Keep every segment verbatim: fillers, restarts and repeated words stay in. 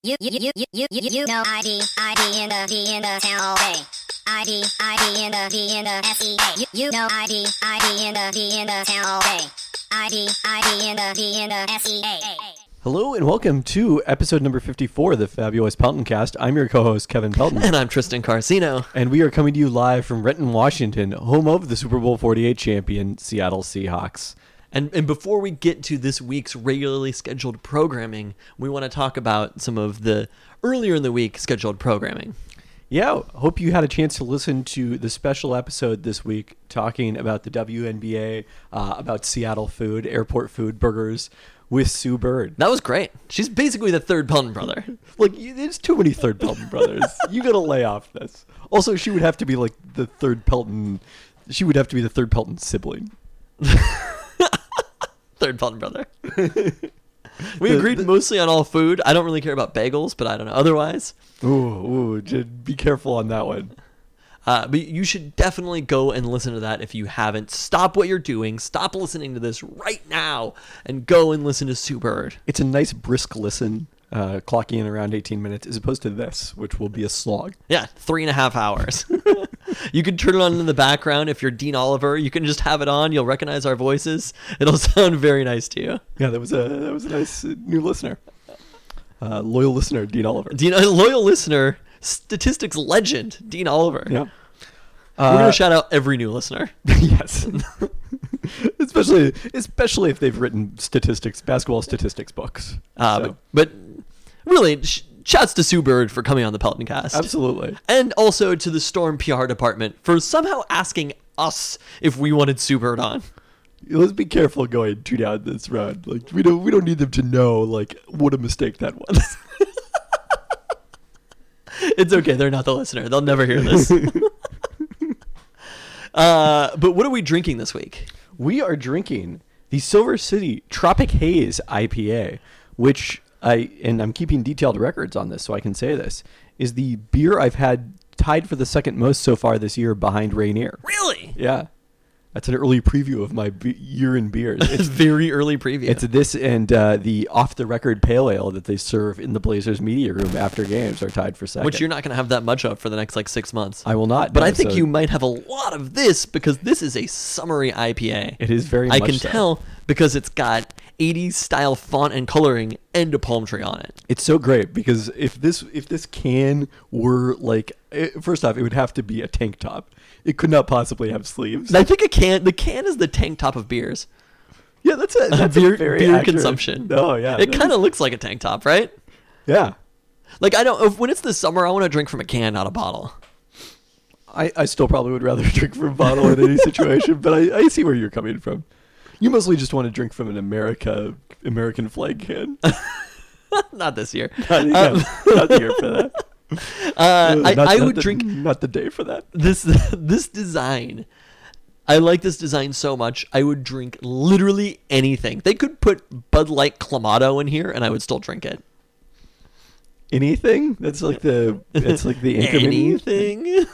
You, you, you, you, you, you, you know I D, I D in the, D in the town all day. I D, I D in the, D in the S E A. You, you know I D, I D in the, D in the town all day. I D, I D in the, D in the S E A. Hello and welcome to episode number fifty-four of the Fabulous Pelton Cast. I'm your co-host, Kevin Pelton. And I'm Tristan Carcino. And we are coming to you live from Renton, Washington, home of the Super Bowl forty-eight champion Seattle Seahawks. And and before we get to this week's regularly scheduled programming, we want to talk about some of the earlier in the week scheduled programming. Yeah, hope you had a chance to listen to the special episode this week talking about the W N B A, uh, about Seattle food, airport food, burgers with Sue Bird. That was great. She's basically the third Pelton brother. Like, there's too many third Pelton brothers. You gotta lay off this. Also, she would have to be like the third Pelton. She would have to be the third Pelton sibling. Third Pelton brother. We the, agreed the, mostly on all food. I don't really care about bagels, but I don't know. Otherwise. Ooh, ooh just be careful on that one. Uh, but you should definitely go and listen to that if you haven't. Stop what you're doing. Stop listening to this right now and go and listen to Sue Bird. It's a nice brisk listen, uh, clocking in around eighteen minutes, as opposed to this, which will be a slog. Yeah, three and a half hours. You can turn it on in the background if you're Dean Oliver. You can just have it on. You'll recognize our voices. It'll sound very nice to you. Yeah, that was a that was a nice uh, new listener, uh, loyal listener, Dean Oliver. Dean, a loyal listener, statistics legend, Dean Oliver. Yeah, we're uh, gonna shout out every new listener. Yes, especially especially if they've written statistics, basketball statistics books. Uh, so. but, but really. Sh- Shouts to Sue Bird for coming on the Pelton Cast. Absolutely. And also to the Storm P R department for somehow asking us if we wanted Sue Bird on. Let's be careful going too down this road. Like we don't we don't need them to know like what a mistake that was. It's okay, they're not the listener. They'll never hear this. uh, but what are we drinking this week? We are drinking the Silver City Tropic Haze I P A, which I, and I'm keeping detailed records on this so I can say this, is the beer I've had tied for the second most so far this year behind Rainier. Really? Yeah. That's an early preview of my be- year in beers. It's very early preview. It's this and uh, the off-the-record pale ale that they serve in the Blazers media room after games are tied for second. Which you're not going to have that much of for the next like six months. I will not. But no, I think so you might have a lot of this because this is a summery I P A. It is very I much can so. tell because it's got eighties style font and coloring and a palm tree on it. It's so great because if this if this can were like, first off, it would have to be a tank top. It could not possibly have sleeves. I think a can. The can is the tank top of beers. Yeah, that's a that's beer, a very beer accurate consumption. Oh yeah, it kind of looks like a tank top, right? Yeah. Like I don't. When it's the summer, I want to drink from a can, not a bottle. I, I still probably would rather drink from a bottle in any situation, but I, I see where you're coming from. You mostly just want to drink from an America American flag can. Not this year. Not, yeah, um, not the year for that. Uh, not, I, I not would the, drink not the day for that. This this design. I like this design so much. I would drink literally anything. They could put Bud Light Clamato in here, and I would still drink it. Anything? That's like the. That's like the anything.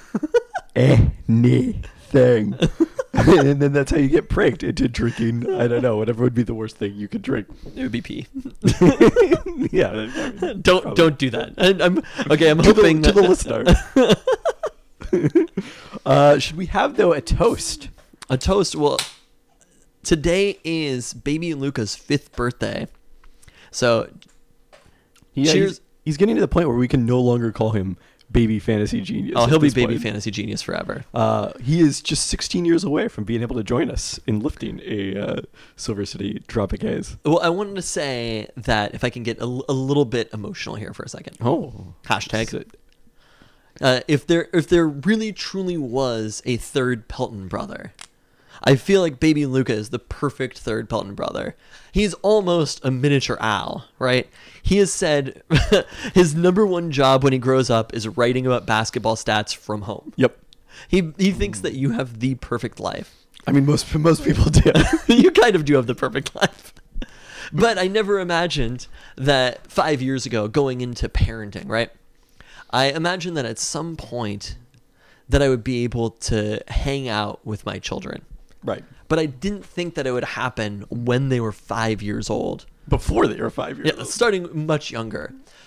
Anything. And then that's how you get pranked into drinking. I don't know. Whatever would be the worst thing you could drink. It would be pee. Yeah. I mean, don't probably. don't do that. I, I'm okay. I'm to hoping the, that, to the listener. uh, should we have though a toast? A toast. Well, today is baby Luca's fifth birthday, so yeah, cheers. He's, he's getting to the point where we can no longer call him Baby Fantasy Genius. Oh, he'll be Baby point. Fantasy Genius forever. Uh, he is just sixteen years away from being able to join us in lifting a uh, Silver City Tropic Haze. Well, I wanted to say that if I can get a, a little bit emotional here for a second. Oh, hashtag. Uh, if there if there really truly was a third Pelton brother, I feel like baby Luca is the perfect third Pelton brother. He's almost a miniature Al, right? He has said his number one job when he grows up is writing about basketball stats from home. Yep. He he thinks that you have the perfect life. I mean, most most people do. You kind of do have the perfect life. But I never imagined that five years ago, going into parenting, right? I imagined that at some point that I would be able to hang out with my children. Right. But I didn't think that it would happen when they were five years old. Before they were five years Yeah, old. starting much younger.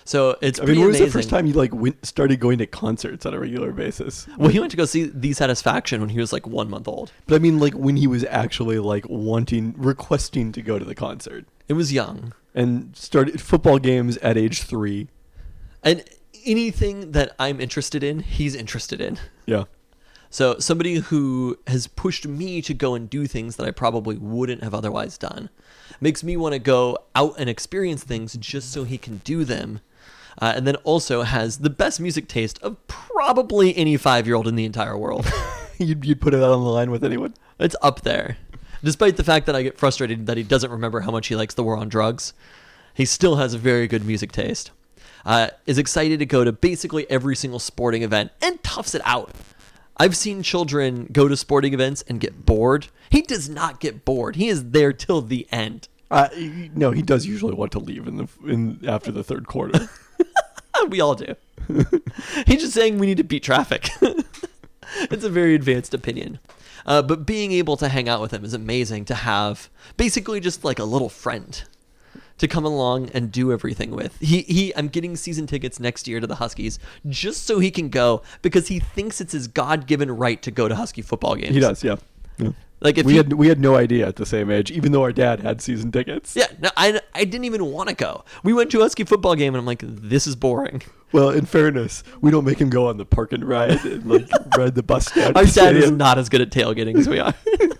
So it's I pretty mean, when was amazing. the first time you like went, started going to concerts on a regular basis? Well, he went to go see The Satisfaction when he was like one month old. But I mean, like when he was actually like wanting, requesting to go to the concert, It was young. and started football games at age three. And anything that I'm interested in, he's interested in. Yeah. So somebody who has pushed me to go and do things that I probably wouldn't have otherwise done makes me want to go out and experience things just so he can do them. Uh, and then also has the best music taste of probably any five-year-old in the entire world. you'd, you'd put it out on the line with anyone? It's up there. Despite the fact that I get frustrated that he doesn't remember how much he likes the war on drugs, he still has a very good music taste. Uh, is excited to go to basically every single sporting event and toughs it out. I've seen children go to sporting events and get bored. He does not get bored. He is there till the end. Uh, y- no, he does usually want to leave in the in after the third quarter. We all do. He's just saying we need to beat traffic. It's a very advanced opinion. Uh, but being able to hang out with him is amazing, to have basically just like a little friend to come along and do everything with. He he I'm getting season tickets next year to the Huskies just so he can go, because he thinks it's his God-given right to go to Husky football games. He does, yeah. yeah. Like if we he, had we had no idea at the same age, even though our dad had season tickets. yeah, no, I I didn't even want to go. We went to a Husky football game and I'm like, this is boring. Well, in fairness, we don't make him go on the park and ride and like ride the bus down. Our to the dad is stadium. not as good at tailgating as we are.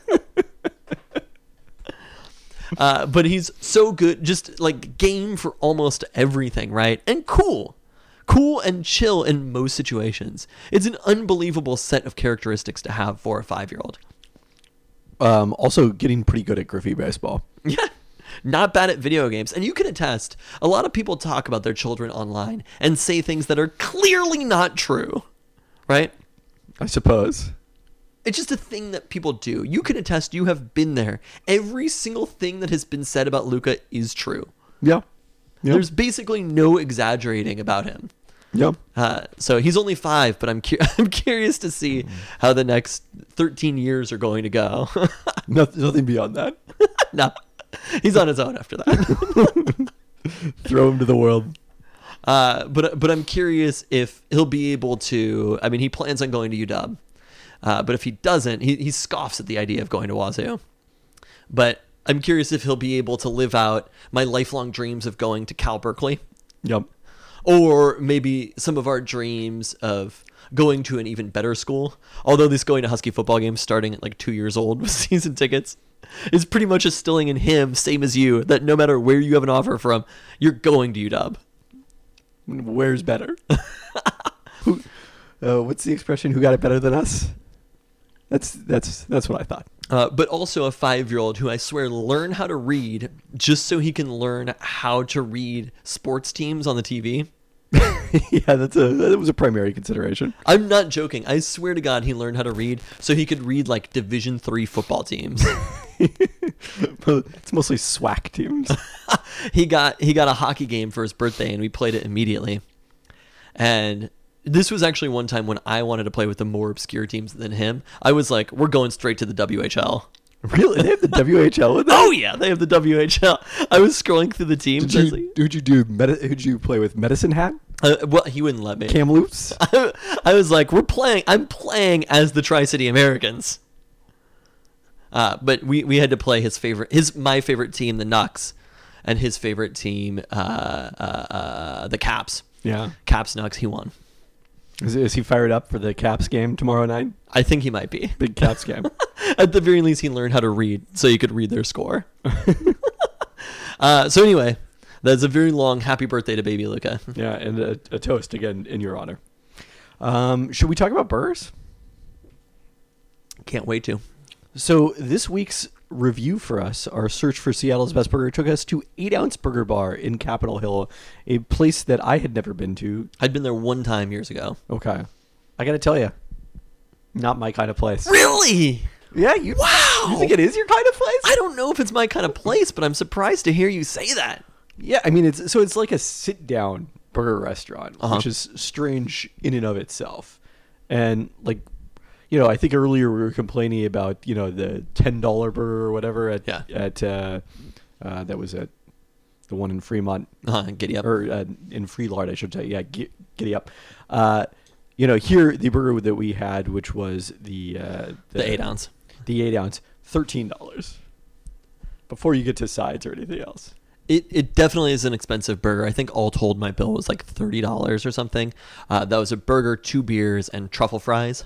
uh, but he's so good, just like game for almost everything, right? And cool. Cool and chill in most situations. It's an unbelievable set of characteristics to have for a five-year-old. Um, also getting pretty good at Griffey baseball. Yeah. Not bad at video games. And you can attest, a lot of people talk about their children online and say things that are clearly not true, right? I suppose. It's just a thing that people do. You can attest, you have been there. Every single thing that has been said about Luca is true. Yeah. Yep. There's basically no exaggerating about him. Yep. Uh, so he's only five, but I'm cu- I'm curious to see how the next thirteen years are going to go. Nothing, nothing beyond that. No, he's on his own after that. Throw him to the world. Uh, but but I'm curious if he'll be able to. I mean, he plans on going to U W, uh, but if he doesn't, he he scoffs at the idea of going to Wazoo. But I'm curious if he'll be able to live out my lifelong dreams of going to Cal Berkeley. Yep. Or maybe some of our dreams of going to an even better school. Although this going to Husky football games starting at like two years old with season tickets is pretty much instilling in him, same as you, that no matter where you have an offer from, you're going to U W. Where's better? Who? Uh, what's the expression? Who got it better than us? That's that's that's what I thought. Uh, but also a five-year-old who I swear learn how to read just so he can learn how to read sports teams on the T V. Yeah, that's a that was a primary consideration. I'm not joking. I swear to God, he learned how to read so he could read like Division three football teams. It's mostly SWAC teams. he got he got a hockey game for his birthday and we played it immediately. And this was actually one time when I wanted to play with the more obscure teams than him. I was like, we're going straight to the W H L. Really? They have the W H L with them? Oh yeah, they have the W H L. I was scrolling through the teams. Did I was you, like, who'd you do? Medi- who'd you play with? Medicine Hat? uh, well, he wouldn't let me. Kamloops? I was like, we're playing. I'm playing as the Tri-City Americans. Uh, but we, we had to play his favorite, his my favorite team, the Nucks, and his favorite team, uh, uh, uh, the Caps. Yeah. Caps Nucks. He won. Is, is he fired up for the Caps game tomorrow night? I think he might be. Big Caps game. At the very least, he learned how to read so you could read their score. uh, so anyway, that's a very long happy birthday to baby Luca. Yeah, and a, a toast again in your honor. Um, should we talk about burgers? Can't wait to. So this week's review for us, our search for Seattle's best burger, took us to eight Ounce Burger Bar in Capitol Hill, a place that I had never been to. I'd been there one time years ago. Okay. I got to tell you, not my kind of place. Really? Yeah, you, Wow. you think it is your kind of place? I don't know if it's my kind of place, but I'm surprised to hear you say that. Yeah, I mean, it's so it's like a sit-down burger restaurant, Uh-huh. which is strange in and of itself. And like, you know, I think earlier we were complaining about, you know, the ten dollar burger or whatever at Yeah. at uh, uh, that was at the one in Fremont, Uh, giddy up. or uh, in Freelard, I should say. Yeah, Gi- Giddy Up. Uh, you know, here the burger that we had, which was the uh, The eight ounce. the eight ounce, thirteen dollars. Before you get to sides or anything else. It it definitely is an expensive burger. I think all told, my bill was like thirty dollars or something. Uh, that was a burger, two beers, and truffle fries.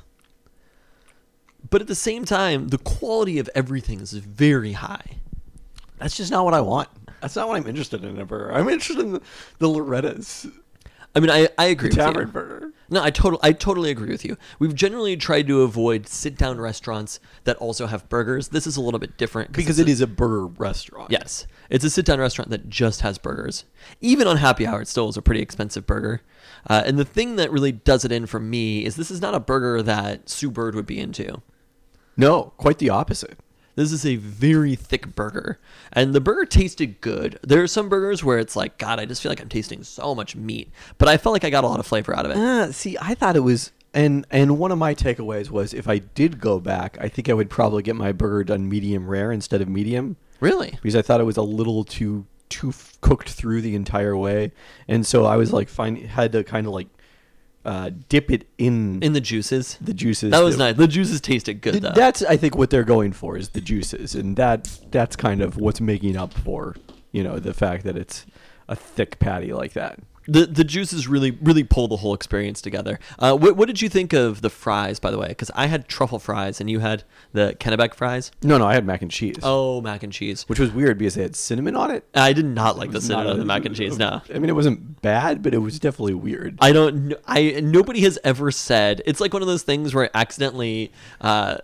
But at the same time, the quality of everything is very high. That's just not what I want. That's not what I'm interested in a burger. I'm interested in the, the Loretta's I mean, I, I agree with tavern you. burger. No, I totally I totally agree with you. We've generally tried to avoid sit down restaurants that also have burgers. This is a little bit different Because it's it a- is a burger restaurant. Yes, it's a sit down restaurant that just has burgers. Even on happy hour, it still is a pretty expensive burger. Uh, and the thing that really does it in for me is this is not a burger that Sue Bird would be into. No, quite the opposite. This is a very thick burger, and the burger tasted good. There are some burgers where it's like, God, I just feel like I'm tasting so much meat, but I felt like I got a lot of flavor out of it. Uh, see, I thought it was, and and one of my takeaways was if I did go back, I think I would probably get my burger done medium rare instead of medium, Really? because I thought it was a little too too f- cooked through the entire way, and so I was like, find had to kind of like uh, dip it in, In the juices? the juices. That was nice. The juices tasted good, Th- though. That's I think what they're going for is the juices, and that that's kind of what's making up for, you know, the fact that it's a thick patty like that. The the juices really really pull the whole experience together. Uh, what, what did you think of the fries, by the way? Because I had truffle fries and you had the Kennebec fries. No, no, I had mac and cheese, Oh, mac and cheese. which was weird because they had cinnamon on it. I did not like the It was cinnamon not of a- the mac and cheese. No, I mean, it wasn't bad, but it was definitely weird. I don't. kn- I nobody has ever said it's like one of those things where I accidentally uh,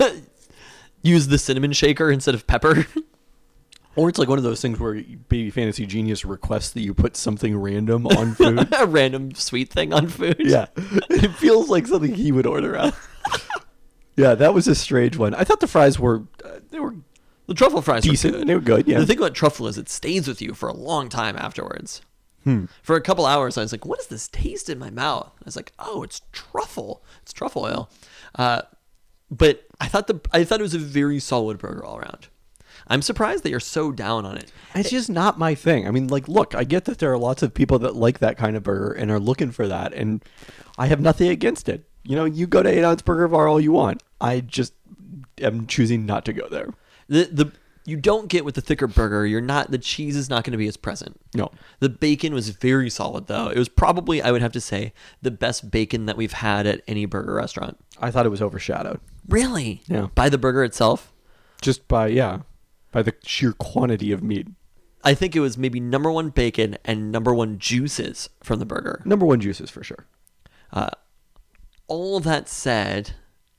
use the cinnamon shaker instead of pepper. Or it's like one of those things where Baby Fantasy Genius requests that you put something random on food. A random sweet thing on food. Yeah, it feels like something he would order out. Yeah, that was a strange one. I thought the fries were uh, they were The truffle fries decent. were good. They were good. Yeah. The thing about truffle is it stays with you for a long time afterwards. Hmm. For a couple hours, I was like, "What is this taste in my mouth?" I was like, "Oh, it's truffle. It's truffle oil." Uh, but I thought the I thought it was a very solid burger all around. I'm surprised that you're so down on it. It's just not my thing. I mean, like, look, I get that there are lots of people that like that kind of burger and are looking for that, and I have nothing against it. You know, you go to eight ounce burger bar all you want. I just am choosing not to go there. The the you don't get with the thicker burger. You're not the cheese is not going to be as present. No. The bacon was very solid though. It was probably, I would have to say, the best bacon that we've had at any burger restaurant. I thought it was overshadowed. Really? Yeah. By the burger itself? Just by, yeah, by the sheer quantity of meat. I think it was maybe number one bacon and number one juices from the burger. Number one juices for sure. Uh, all that said,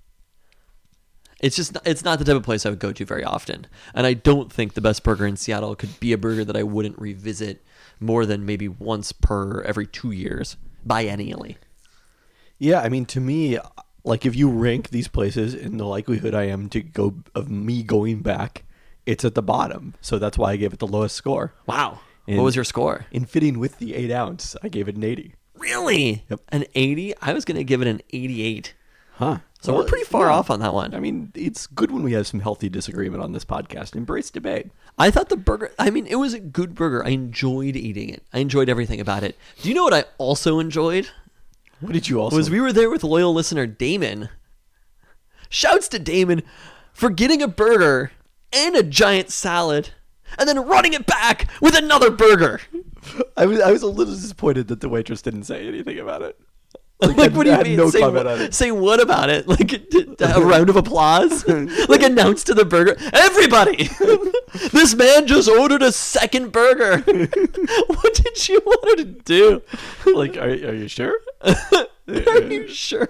it's just it's not the type of place I would go to very often, and I don't think the best burger in Seattle could be a burger that I wouldn't revisit more than maybe once per every two years biennially. Yeah, I mean, to me, like, if you rank these places in the likelihood I am to go of me going back, it's at the bottom. So that's why I gave it the lowest score. Wow, And what was your score? In fitting with the eight ounce, I gave it an eighty. Really? Yep. An eighty? I was gonna give it an eighty-eight. Huh. So we're pretty far off on that one. I mean, it's good when we have some healthy disagreement on this podcast. Embrace debate. I thought the burger, I mean, it was a good burger. I enjoyed eating it. I enjoyed everything about it. Do you know what I also enjoyed? What did you also? Was we were there with loyal listener Damon. Shouts to Damon for getting a burger and a giant salad and then running it back with another burger. I was I was a little disappointed that the waitress didn't say anything about it. Like, I- what do I you had mean? no say, comment what, on it. say what about it? Like a round of applause? Like announce to the burger, everybody, this man just ordered a second burger. What did you want her to do? Like, are, are you sure? Are you sure?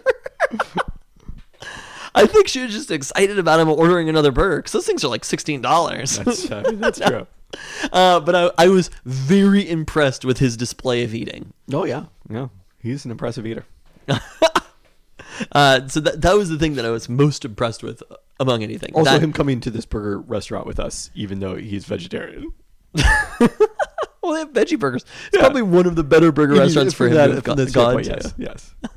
I think she was just excited about him ordering another burger because those things are like sixteen dollars. That's I mean, that's true. Uh, but I, I was very impressed with his display of eating. Oh yeah, yeah. He's an impressive eater. Uh, so that that was the thing that I was most impressed with uh, among anything. Also, That- him coming to this burger restaurant with us, even though he's vegetarian. well, they have veggie burgers. It's Yeah. probably one of the better burger restaurants for him that, to have from go- that gone standpoint, to. yes, yes.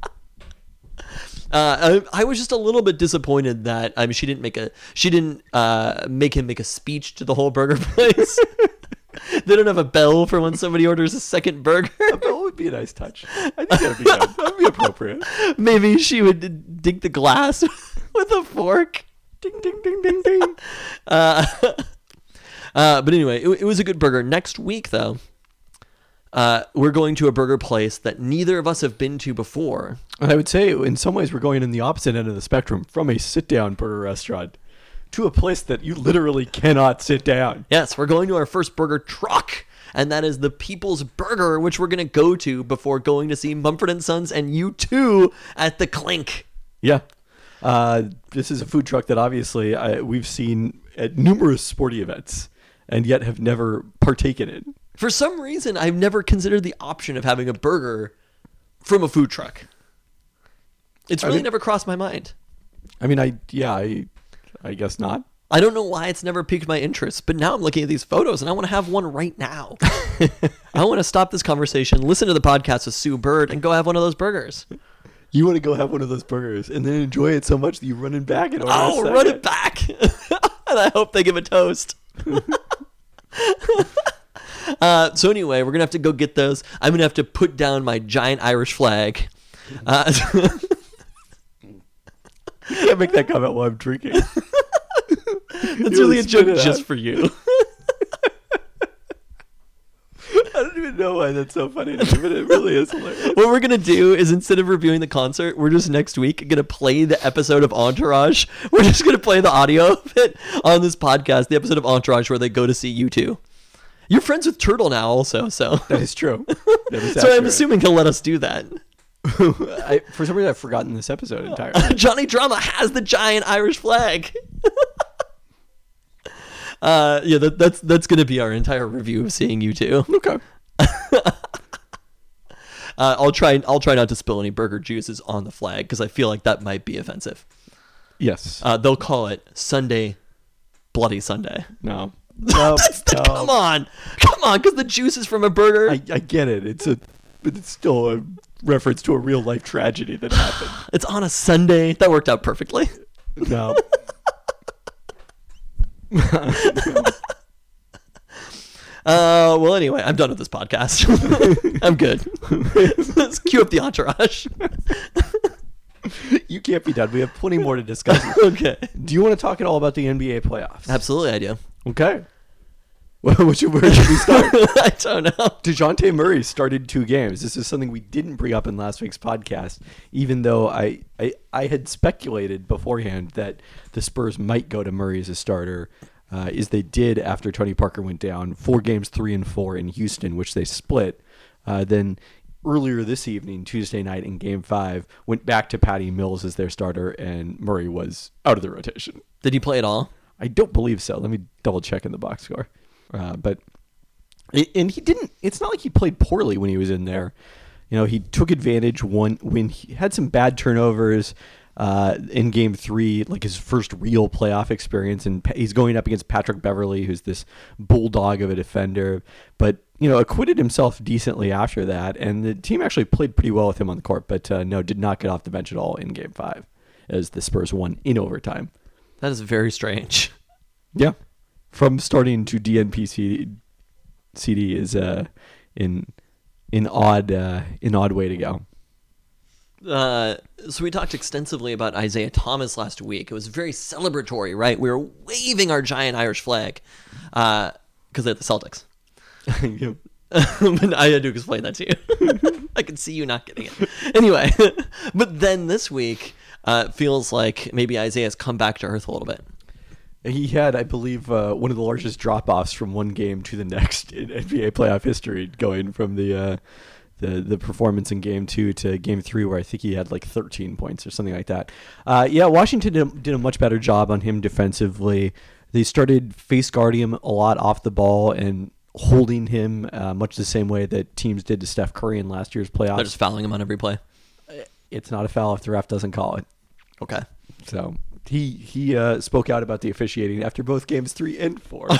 Uh, I, I was just a little bit disappointed that I mean she didn't make a she didn't uh, make him make a speech to the whole burger place. They don't have a bell for when somebody orders a second burger. A bell would be a nice touch. I think that'd be good. That'd be appropriate. Maybe she would dig the glass with a fork. Ding, ding, ding, ding, ding. Uh, uh, but anyway, it, it was a good burger. Next week, though, uh, we're going to a burger place that neither of us have been to before. And I would say, in some ways, we're going in the opposite end of the spectrum, from a sit-down burger restaurant to a place that you literally cannot sit down. Yes, we're going to our first burger truck, and that is the People's Burger, which we're going to go to before going to see Mumford and Sons and U two at the Clink. Yeah. Uh, this is a food truck that obviously I, we've seen at numerous sporty events and yet have never partaken in. For some reason, I've never considered the option of having a burger from a food truck. It's really I mean, never crossed my mind. I mean, I yeah, I, I guess not. I don't know why it's never piqued my interest, but now I'm looking at these photos and I want to have one right now. I want to stop this conversation, listen to the podcast with Sue Bird, and go have one of those burgers. You want to go have one of those burgers and then enjoy it so much that you run it back and order Oh, a second. run it back. And I hope they give a toast. uh, so anyway, we're going to have to go get those. I'm going to have to put down my giant Irish flag. Uh, You can't make that comment while I'm drinking. That's really a joke just for you. I don't even know why that's so funny to me, but it really is hilarious. What we're going to do is, instead of reviewing the concert, we're just next week going to play the episode of Entourage. We're just going to play the audio of it on this podcast, the episode of Entourage where they go to see U two. You're friends with Turtle now also, so. That is true. That is So I'm accurate. assuming he'll let us do that. I, for some reason, I've forgotten this episode entirely. Johnny Drama has the giant Irish flag. uh, yeah, that, that's that's going to be our entire review of seeing U two. Okay. Uh, I'll try. I'll try not to spill any burger juices on the flag because I feel like that might be offensive. Yes. Uh, they'll call it Sunday, Bloody Sunday. No. No. That's the, no. Come on, come on, because the juice is from a burger. I, I get it. It's a, but it's still a reference to a real life tragedy that happened. It's on a Sunday. That worked out perfectly. No. Uh, well, anyway, I'm done with this podcast. I'm good. Let's cue up the Entourage. You can't be done. We have plenty more to discuss. Okay. Do you want to talk at all about the N B A playoffs? Absolutely, I do. Okay. Well, which, where should we start? I don't know. DeJounte Murray started two games. This is something we didn't bring up in last week's podcast, even though I, I, I had speculated beforehand that the Spurs might go to Murray as a starter, uh, as they did after Tony Parker went down. Four games, three and four in Houston, which they split. Uh, then earlier this evening, Tuesday night in Game five, went back to Patty Mills as their starter, and Murray was out of the rotation. Did he play at all? I don't believe so. Let me double check in the box score. Uh, but and he didn't. It's not like he played poorly when he was in there. You know, he took advantage one when he had some bad turnovers uh, in Game Three, like his first real playoff experience, and he's going up against Patrick Beverly, who's this bulldog of a defender. But you know, acquitted himself decently after that, and the team actually played pretty well with him on the court. But uh, no, did not get off the bench at all in Game Five, as the Spurs won in overtime. That is very strange. Yeah. From starting to D N P C D is uh, in in odd uh, in odd way to go. Uh, so we talked extensively about Isaiah Thomas last week. It was very celebratory, right? We were waving our giant Irish flag because they're the Celtics. Yeah. But I had to explain that to you. I could see you not getting it. Anyway, but then this week uh, feels like maybe Isaiah's come back to earth a little bit. He had, I believe, uh, one of the largest drop-offs from one game to the next in N B A playoff history, going from the uh, the the performance in Game Two to Game Three, where I think he had like thirteen points or something like that. Uh, yeah, Washington did, did a much better job on him defensively. They started face guarding him a lot off the ball and holding him uh, much the same way that teams did to Steph Curry in last year's playoffs. They're just fouling him on every play. It's not a foul if the ref doesn't call it. Okay. So he he uh, spoke out about the officiating after both games three and four.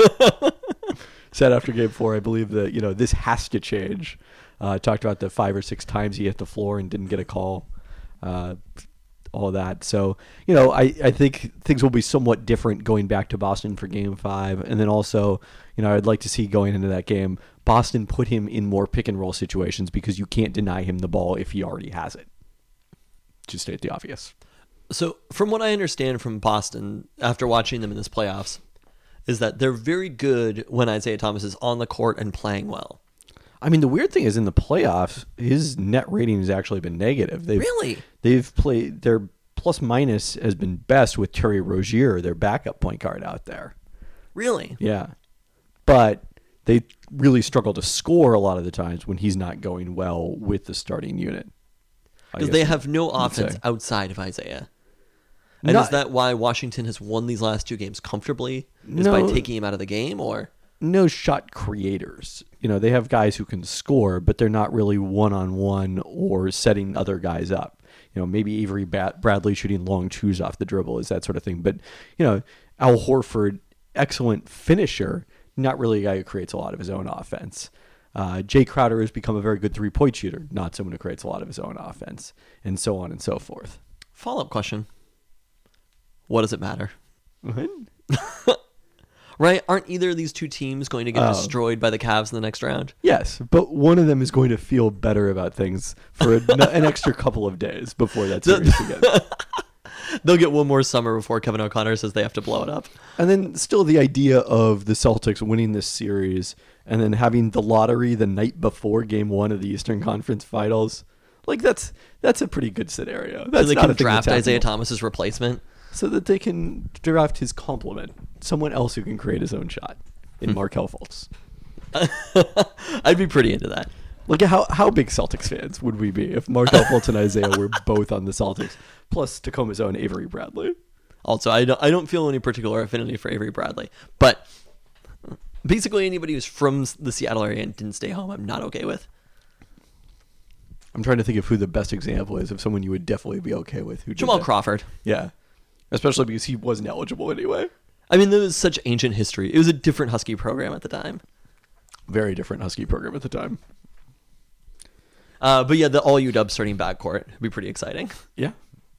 Said after game four, I believe that you know this has to change. Uh, talked about the five or six times he hit the floor and didn't get a call. Uh, all that. So, you know, I, I think things will be somewhat different going back to Boston for game five. And then also, you know, I'd like to see going into that game, Boston put him in more pick and roll situations because you can't deny him the ball if he already has it. To state the obvious. So from what I understand from Boston, after watching them in this playoffs, is that they're very good when Isaiah Thomas is on the court and playing well. I mean, the weird thing is in the playoffs, his net rating has actually been negative. They've, Really? They've played, their plus minus has been best with Terry Rozier, their backup point guard out there. Really? Yeah. But they really struggle to score a lot of the times when he's not going well with the starting unit. I Because guess they you have no would offense say. outside of Isaiah. And Not- is that why Washington has won these last two games comfortably? Is by No. taking him out of the game, or? No shot creators. You know, they have guys who can score, but they're not really one-on-one or setting other guys up. You know, maybe Avery Bat- Bradley shooting long twos off the dribble is that sort of thing. But, you know, Al Horford, excellent finisher, not really a guy who creates a lot of his own offense. Uh, Jay Crowder has become a very good three-point shooter, not someone who creates a lot of his own offense, and so on and so forth. Follow-up question. What does it matter? What? Right? Aren't either of these two teams going to get Oh. destroyed by the Cavs in the next round? Yes, but one of them is going to feel better about things for a, an extra couple of days before that series begins. They'll get one more summer before Kevin O'Connor says they have to blow it up. And then still the idea of the Celtics winning this series and then having the lottery the night before game one of the Eastern Conference Finals, like that's that's a pretty good scenario. So That's they not can a thing draft that's Isaiah happening. Thomas's replacement. So that they can draft his complement, someone else who can create his own shot in Markelle Fultz. I'd be pretty into that. Look at how, how big Celtics fans would we be if Markelle Fultz and Isaiah were both on the Celtics, plus Tacoma's own Avery Bradley. Also, I don't, I don't feel any particular affinity for Avery Bradley. But basically anybody who's from the Seattle area and didn't stay home, I'm not okay with. I'm trying to think of who the best example is of someone you would definitely be okay with. Who did Jamal that. Crawford. Yeah. Especially because he wasn't eligible anyway. I mean, there was such ancient history. It was a different Husky program at the time. Very different Husky program at the time. Uh, but yeah, the all U W starting backcourt would be pretty exciting. Yeah.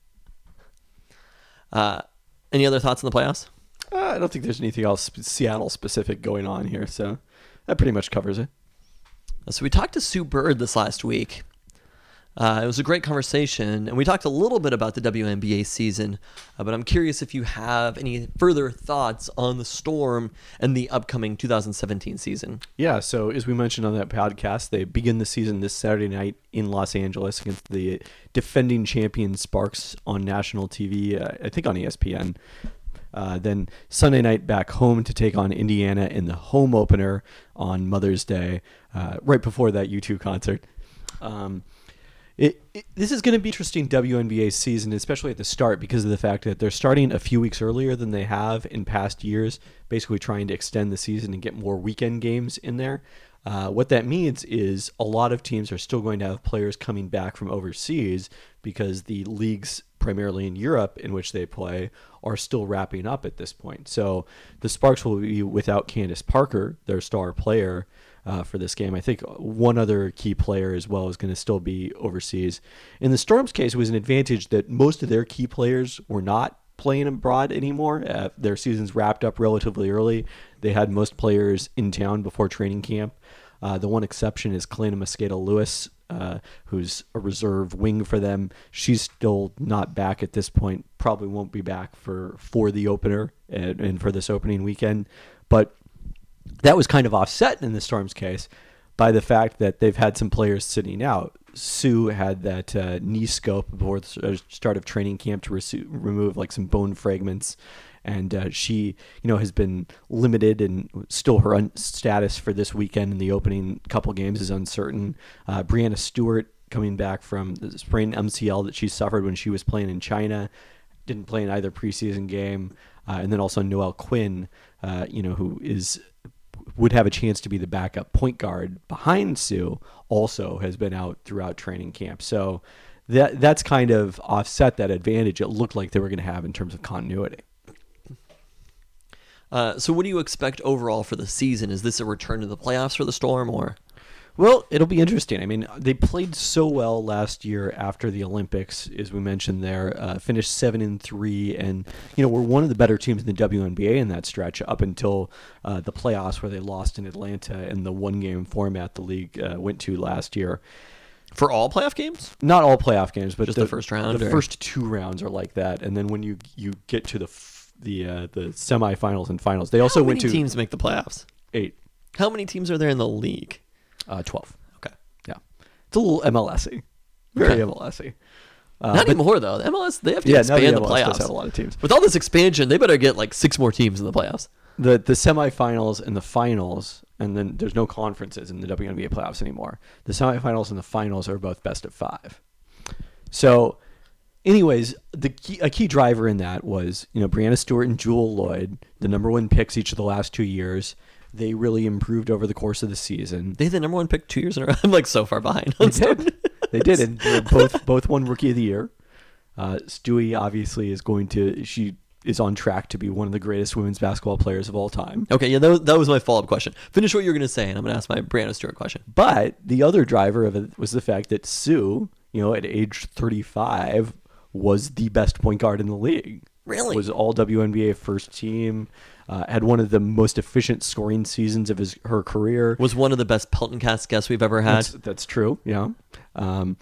Uh, any other thoughts on the playoffs? Uh, I don't think there's anything else Seattle specific going on here, so that pretty much covers it. So we talked to Sue Bird this last week. Uh, it was a great conversation, and we talked a little bit about the W N B A season, uh, but I'm curious if you have any further thoughts on the Storm and the upcoming two thousand seventeen season. Yeah, so as we mentioned on that podcast, they begin the season this Saturday night in Los Angeles against the defending champion Sparks on national T V, uh, I think on E S P N. Uh, then Sunday night back home to take on Indiana in the home opener on Mother's Day, uh, right before that U two concert. Um, It, it, this is going to be interesting W N B A season, especially at the start, because of the fact that they're starting a few weeks earlier than they have in past years, basically trying to extend the season and get more weekend games in there. Uh, what that means is a lot of teams are still going to have players coming back from overseas because the leagues, primarily in Europe, in which they play, are still wrapping up at this point. So the Sparks will be without Candace Parker, their star player, Uh, for this game. I think one other key player as well is going to still be overseas. In the Storm's case, it was an advantage that most of their key players were not playing abroad anymore. Uh, their seasons wrapped up relatively early. They had most players in town before training camp. Uh, the one exception is Kalena Mosqueda-Lewis, uh, who's a reserve wing for them. She's still not back at this point. Probably won't be back for, for the opener and, and for this opening weekend. But that was kind of offset in the Storm's case by the fact that they've had some players sitting out. Sue had that uh, knee scope before the start of training camp to re- remove like some bone fragments, and uh, she, you know, has been limited, and still her un- status for this weekend in the opening couple games is uncertain. Uh, Brianna Stewart coming back from the sprained M C L that she suffered when she was playing in China, didn't play in either preseason game, uh, and then also Noelle Quinn, uh, you know, who is would have a chance to be the backup point guard behind Sue, also has been out throughout training camp. So that that's kind of offset that advantage it looked like they were going to have in terms of continuity. Uh, so what do you expect overall for the season? Is this a return to the playoffs for the Storm, or? Well, it'll be interesting. I mean, they played so well last year after the Olympics, as we mentioned there. Uh, finished seven and three, and you know, were one of the better teams in the W N B A in that stretch up until uh, the playoffs, where they lost in Atlanta in the one-game format the league uh, went to last year. For all playoff games? Not all playoff games, but Just the, the first round, The or? first two rounds are like that, and then when you you get to the f- the uh, the semifinals and finals, they also How went many to teams make the playoffs? eight, How many teams are there in the league? uh, twelve. Okay. Yeah, it's a little M L S-y, very Okay. M L S-y. Uh, Not but- anymore, though. The M L S, they have to Yeah, now the expand the, M L S does playoffs. have a lot of teams. With all this expansion, they better get like six more teams in the playoffs. The the semifinals and the finals, and then there's no conferences in the W N B A playoffs anymore. The semifinals and the finals are both best of five. So, anyways, the key, a key driver in that was, you know, Brianna Stewart and Jewel Lloyd, the number one picks each of the last two years. They really improved over the course of the season. They had the number one pick two years in a row. I'm like so far behind. They did. They did, and they both both won Rookie of the Year. Uh, Stewie obviously is going to. She is on track to be one of the greatest women's basketball players of all time. Okay, yeah, that was, that was my follow-up question. Finish what you were going to say, and I'm going to ask my Brianna Stewart question. But the other driver of it was the fact that Sue, you know, at age thirty-five, was the best point guard in the league. Really? Was all W N B A first team. Uh, had one of the most efficient scoring seasons of his her career. Was one of the best Pelton Cast guests we've ever had. That's, that's true. Yeah. Um,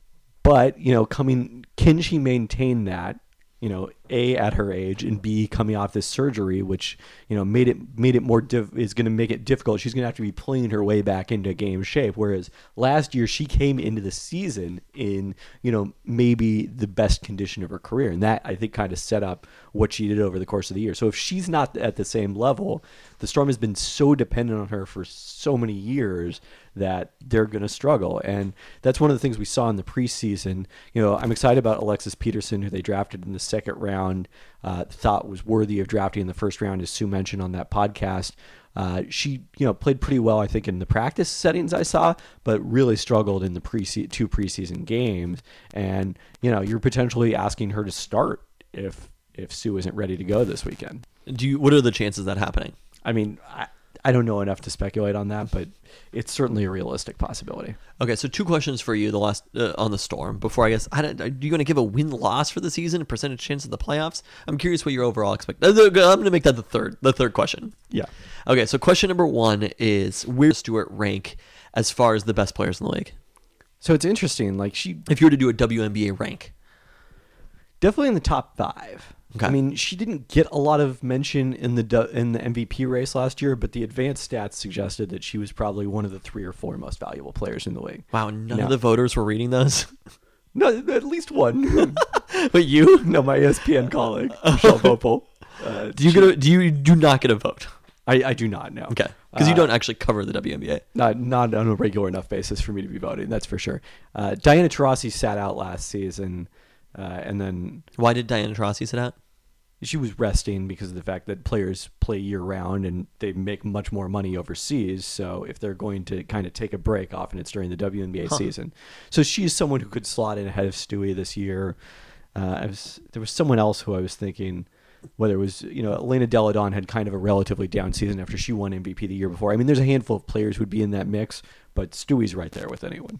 but you know, coming, can she maintain that? You know, A, at her age, and B, coming off this surgery, which, you know, made it made it more diff- is going to make it difficult. She's going to have to be playing her way back into game shape. Whereas last year she came into the season in, you know, maybe the best condition of her career, and that I think kind of set up what she did over the course of the year. So if she's not at the same level, the Storm has been so dependent on her for so many years that they're going to struggle. And that's one of the things we saw in the preseason. You know, I'm excited about Alexis Peterson, who they drafted in the second round, uh, thought was worthy of drafting in the first round, as Sue mentioned on that podcast. Uh, she, you know, played pretty well, I think, in the practice settings I saw, but really struggled in the pre two preseason games. And, you know, you're potentially asking her to start if if Sue isn't ready to go this weekend. Do you? What are the chances of that happening? I mean, I, I don't know enough to speculate on that, but it's certainly a realistic possibility. Okay, so two questions for you. The last uh, on the Storm. Before I guess, I don't, are you going to give a win-loss for the season, a percentage chance of the playoffs? I'm curious what your overall expect. I'm going to make that the third, the third question. Yeah. Okay, so question number one is, where does Stewart rank as far as the best players in the league? So it's interesting. Like, she If you were to do a W N B A rank. definitely in the top five. Okay. I mean, she didn't get a lot of mention in the du- in the M V P race last year, but the advanced stats suggested that she was probably one of the three or four most valuable players in the league. Wow, none No. of the voters were reading those. No, at least one. But you? No, my E S P N colleague, Michelle Vopel. Uh, Do you she- get a, do you do not get a vote? I, I do not know. Okay, because you Uh, don't actually cover the W N B A. Not not on a regular enough basis for me to be voting. That's for sure. Uh, Diana Taurasi sat out last season, uh, and then Why did Diana Taurasi sit out? she was resting because of the fact that players play year round and they make much more money overseas. So if they're going to kind of take a break, often it's during the W N B A Huh. season. So she's someone who could slot in ahead of Stewie this year. Uh, I was, there was someone else who I was thinking, whether it was, you know, Elena Deladon had kind of a relatively down season after she won M V P the year before. I mean, there's a handful of players who'd be in that mix, but Stewie's right there with anyone.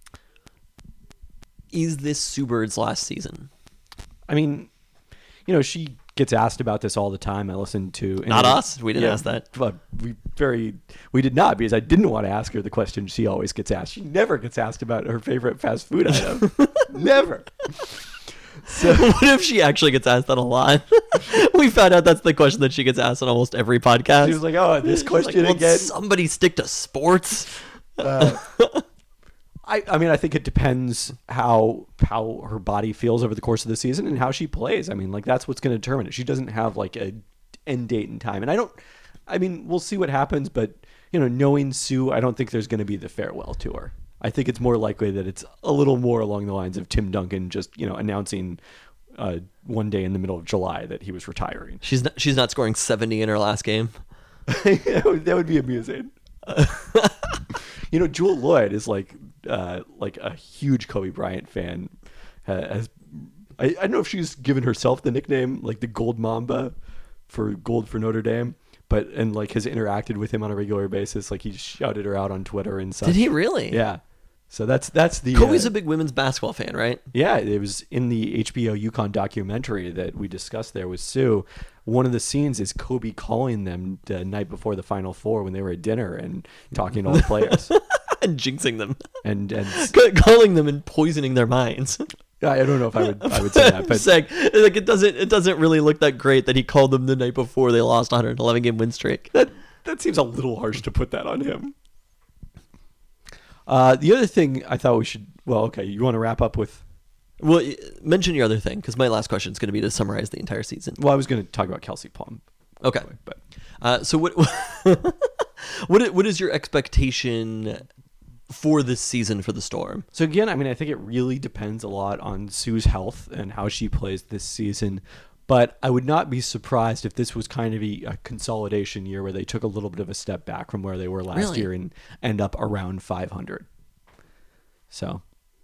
Is this Sue Bird's last season? I mean, you know, she gets asked about this all the time. I listened to Not us. We didn't ask that. But we very we did not, because I didn't want to ask her the question she always gets asked. She never gets asked about her favorite fast food item. Never. So What if she actually gets asked that a lot? We found out that's the question that she gets asked on almost every podcast. she was like, "Oh, this She's like, question "Will again." somebody stick to sports? Uh, I, I mean, I think it depends how how her body feels over the course of the season and how she plays. I mean, like, that's what's going to determine it. She doesn't have like a end date in time, and I don't. I mean, we'll see what happens, but you know, knowing Sue, I don't think there's going to be the farewell tour. I think it's more likely that it's a little more along the lines of Tim Duncan just, you know, announcing uh, one day in the middle of July that he was retiring. She's not, she's not scoring seventy in her last game. that, would, that would be amusing. You know, Jewel Lloyd is like uh, like a huge Kobe Bryant fan. Uh, has I, I don't know if she's given herself the nickname like the Gold Mamba for Gold for Notre Dame, but and like has interacted with him on a regular basis. Like he shouted her out on Twitter and such. Did he really? Yeah. So that's that's the Kobe's uh, a big women's basketball fan, right? yeah. It was in the H B O UConn documentary that we discussed there with Sue. One of the scenes is Kobe calling them the night before the Final Four when they were at dinner and talking to all the players And jinxing them. and and Calling them and poisoning their minds. I don't know if I would I would say that, but Saying, like it doesn't it doesn't really look that great that he called them the night before they lost a one hundred eleven game win streak. that that seems a little harsh to put that on him. Uh, the other thing I thought we should well, okay, you want to wrap up with? Well, y- mention your other thing because my last question is going to be to summarize the entire season. Well, I was going to talk about Kelsey Plum. Okay, but uh, so what what i- what is your expectation for this season for the Storm? so again, I mean, I think it really depends a lot on Sue's health and how she plays this season. But I would not be surprised if this was kind of a, a consolidation year where they took a little bit of a step back from where they were last Really? year and end up around five hundred. So,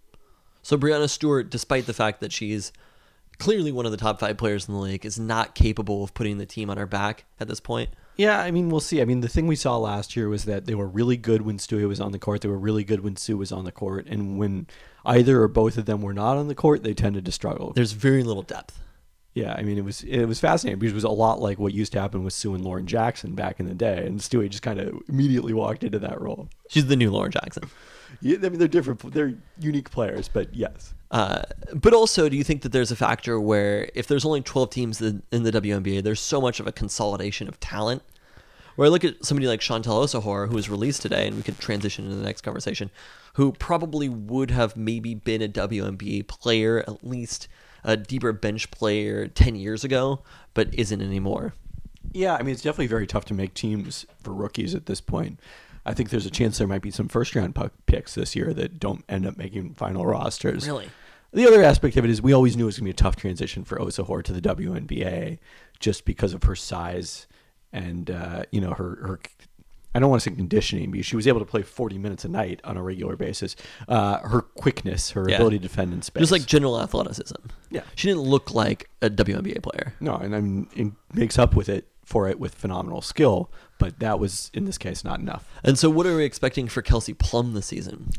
So Brianna Stewart, despite the fact that she's clearly one of the top five players in the league, is not capable of putting the team on her back at this point. yeah, I mean, we'll see. I mean, the thing we saw last year was that they were really good when Stewie was on the court. They were really good when Sue was on the court. And when either or both of them were not on the court, they tended to struggle. There's very little depth. Yeah, I mean, it was it was fascinating because it was a lot like what used to happen with Sue and Lauren Jackson back in the day. And Stewie just kind of immediately walked into that role. She's the new Lauren Jackson. Yeah, I mean, they're different. They're unique players, but yes. Uh, but also, do you think that there's a factor where if there's only twelve teams in in the W N B A, there's so much of a consolidation of talent? Where I look at somebody like Chantel Osahor, who was released today, and we could transition into the next conversation, who probably would have maybe been a W N B A player, at least a deeper bench player ten years ago, but isn't anymore. Yeah, I mean, it's definitely very tough to make teams for rookies at this point. I think there's a chance there might be some first-round puck picks this year that don't end up making final rosters. Really? The other aspect of it is we always knew it was going to be a tough transition for Osahor to the W N B A just because of her size and, uh, you know, her, her, I don't want to say conditioning because she was able to play forty minutes a night on a regular basis. Uh, her quickness, her Yeah. ability to defend in space. Just like general athleticism. Yeah. She didn't look like a W N B A player. No, and I mean, it makes up with it for it with phenomenal skill, but that was, in this case, not enough. And so what are we expecting for Kelsey Plum this season?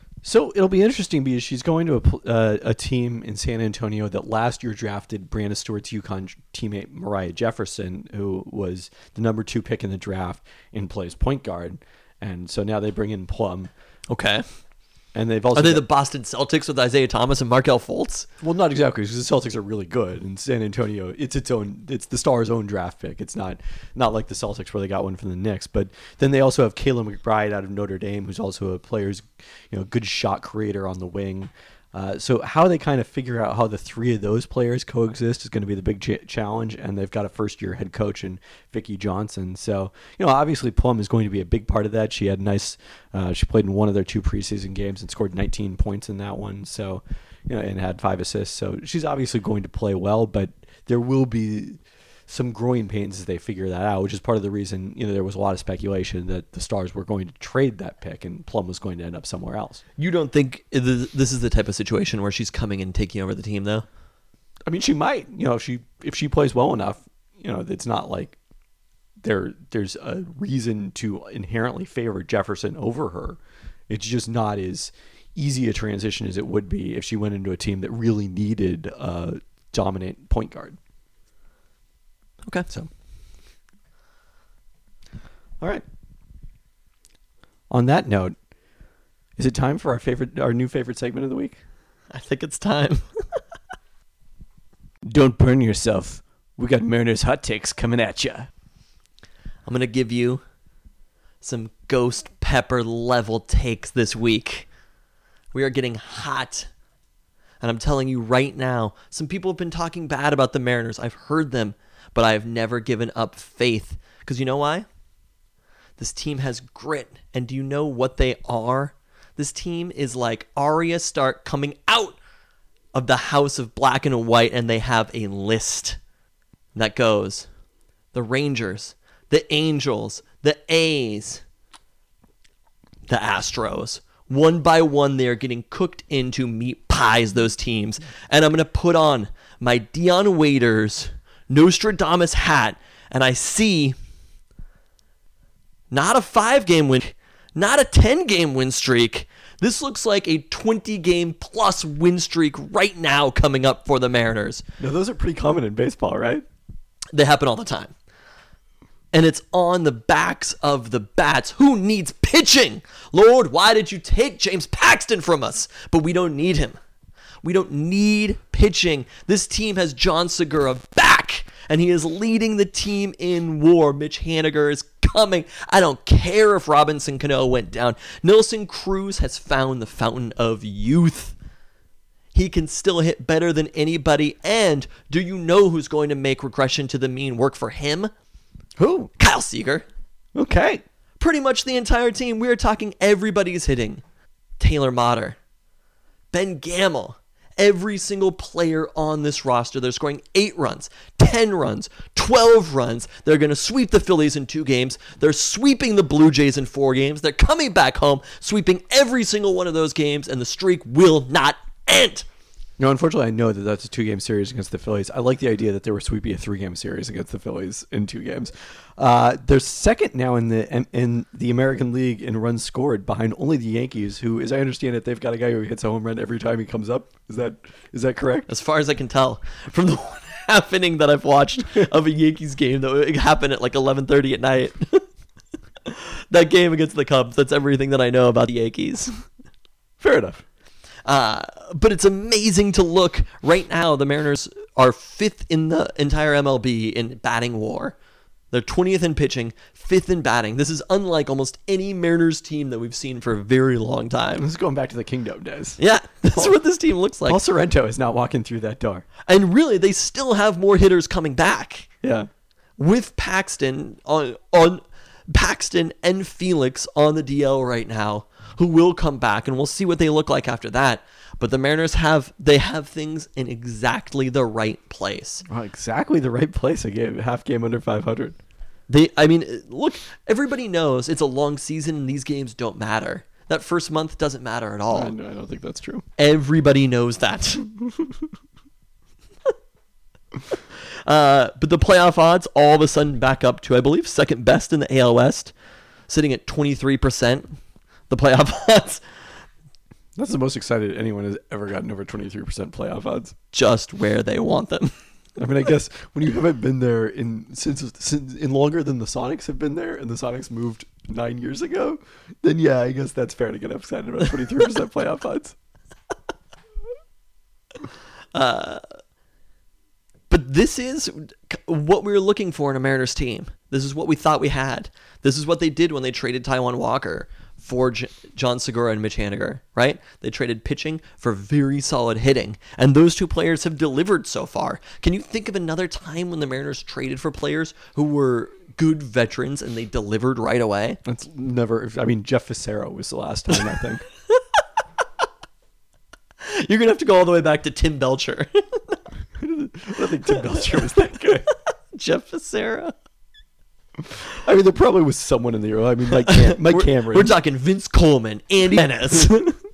So it'll be interesting because she's going to a, pl- uh, a team in San Antonio that last year drafted Brianna Stewart's UConn teammate Mariah Jefferson, who was the number two pick in the draft and plays point guard. And so now they bring in Plum. Okay. And they've also Are they got- the Boston Celtics with Isaiah Thomas and Markelle Fultz? well, not exactly, because the Celtics are really good, and San Antonio, it's its own, it's the Stars' own draft pick. It's not not like the Celtics where they got one from the Knicks. But then they also have Kayla McBride out of Notre Dame, who's also a player's, you know, good shot creator on the wing. Uh, so how they kind of figure out how the three of those players coexist is going to be the big ch- challenge, and they've got a first-year head coach in Vicki Johnson. So, you know, obviously Plum is going to be a big part of that. She had nice, uh, she played in one of their two preseason games and scored nineteen points in that one. So, you know, and had five assists. So she's obviously going to play well, but there will be some growing pains as they figure that out, which is part of the reason, you know, there was a lot of speculation that the Stars were going to trade that pick and Plum was going to end up somewhere else. You don't think th- this is the type of situation where she's coming and taking over the team, though? I mean, she might, you know, if she if she plays well enough, you know, it's not like there there's a reason to inherently favor Jefferson over her. It's just not as easy a transition as it would be if she went into a team that really needed a dominant point guard. Okay. So, all right. On that note, is it time for our favorite, our new favorite segment of the week? I think it's time. Don't burn yourself. We got Mariners hot takes coming at you. I'm going to give you some ghost pepper level takes this week. We are getting hot. And I'm telling you right now, some people have been talking bad about the Mariners. I've heard them, but I have never given up faith. Because you know why? This team has grit. And do you know what they are? This team is like Arya Stark coming out of the house of black and white, and they have a list that goes the Rangers, the Angels, the A's, the Astros. One by one, they are getting cooked into meat pies, those teams. And I'm going to put on my Dion Waiters Nostradamus hat, and I see Not a five-game win, not a ten-game win streak. This looks like a twenty-game plus win streak right now coming up for the Mariners. No, those are pretty common in baseball, right? They happen all the time. And it's on the backs of the bats. Who needs pitching? Lord, why did you take James Paxton from us? But we don't need him. We don't need pitching. This team has John Segura back, and he is leading the team in WAR. Mitch Haniger is coming. I don't care if Robinson Cano went down. Nelson Cruz has found the fountain of youth. He can still hit better than anybody. And do you know who's going to make regression to the mean work for him? Who? Kyle Seager. Okay. Pretty much the entire team. We are talking everybody's hitting. Taylor Motter. Ben Gamel. Every single player on this roster, they're scoring eight runs, ten runs, twelve runs. They're going to sweep the Phillies in two games. They're sweeping the Blue Jays in four games. They're coming back home, sweeping every single one of those games, and the streak will not end. No, unfortunately, I know that that's a two-game series against the Phillies. I like the idea that they were sweeping a three-game series against the Phillies in two games. Uh, they're second now in the in the American League in runs scored, behind only the Yankees, who, as I understand it, they've got a guy who hits a home run every time he comes up. Is that is that correct? As far as I can tell, from the one half inning that I've watched of a Yankees game that happened at like eleven thirty at night, that game against the Cubs, that's everything that I know about the Yankees. Fair enough. Uh, but it's amazing to look. Right now, the Mariners are fifth in the entire M L B in batting WAR. They're twentieth in pitching, fifth in batting. This is unlike almost any Mariners team that we've seen for a very long time. This is going back to the Kingdom days. Yeah, that's what this team looks like. Paul Sorrento is not walking through that door. And really, they still have more hitters coming back. Yeah. With Paxton on on Paxton and Felix on the D L right now, who will come back, and we'll see what they look like after that. But the Mariners have they have things in exactly the right place. Oh, exactly the right place. A game, half game under five hundred. They, I mean, look, everybody knows it's a long season and these games don't matter. That first month doesn't matter at all. I, no, I don't think that's true. Everybody knows that. uh, but the playoff odds all of a sudden back up to, I believe, second best in the A L West, sitting at twenty-three percent. The playoff odds. That's the most excited anyone has ever gotten over twenty-three percent playoff odds. Just where they want them. I mean, I guess when you haven't been there in since, since in longer than the Sonics have been there, and the Sonics moved nine years ago, then yeah, I guess that's fair to get excited about twenty-three percent playoff odds. Uh, but this is what we were looking for in a Mariners team. This is what we thought we had. This is what they did when they traded Taijuan Walker for J- John Segura and Mitch Haniger, right? They traded pitching for very solid hitting, and those two players have delivered so far. Can you think of another time when the Mariners traded for players who were good veterans and they delivered right away? That's never. I mean, Jeff Facero was the last time, I think. You're gonna have to go all the way back to Tim Belcher. I don't think Tim Belcher was that good. Jeff Facero. I mean, there probably was someone in the early. I mean, Mike, Cam- Mike we're, Cameron. We're talking Vince Coleman, Andy Dennis.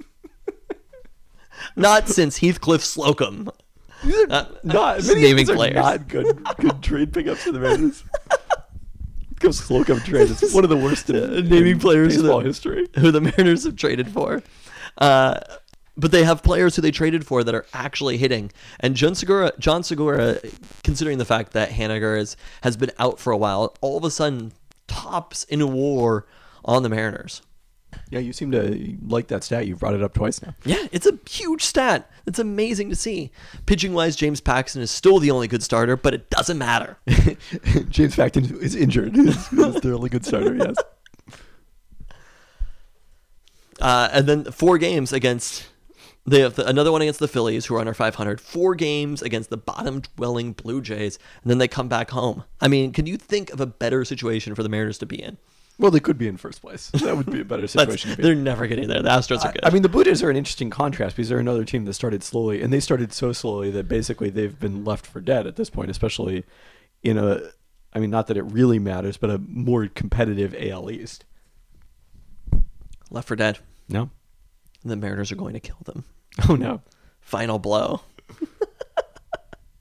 Not since Heathcliff Slocum. These are Uh, not just many naming of these are players. not good. Good trade pickups for the Mariners. Because Slocum trade is one of the worst in, Uh, naming in players baseball that- history. Who the Mariners have traded for. Uh, but they have players who they traded for that are actually hitting. And John Segura, John Segura, considering the fact that Haniger is, has been out for a while, all of a sudden tops in a WAR on the Mariners. Yeah, you seem to like that stat. You've brought it up twice now. Yeah, it's a huge stat. It's amazing to see. Pitching-wise, James Paxton is still the only good starter, but it doesn't matter. James Paxton is injured. He's the only good starter, yes. Uh, and then four games against... They have the, another one against the Phillies, who are under five hundred. Four games against the bottom-dwelling Blue Jays, and then they come back home. I mean, can you think of a better situation for the Mariners to be in? Well, they could be in first place. That would be a better situation to be in. They're never getting there. The Astros are good. I mean, the Blue Jays are an interesting contrast because they're another team that started slowly, and they started so slowly that basically they've been left for dead at this point, especially in a, I mean, not that it really matters, but a more competitive A L East. Left for dead. No? The Mariners are going to kill them. Oh, no. Final blow.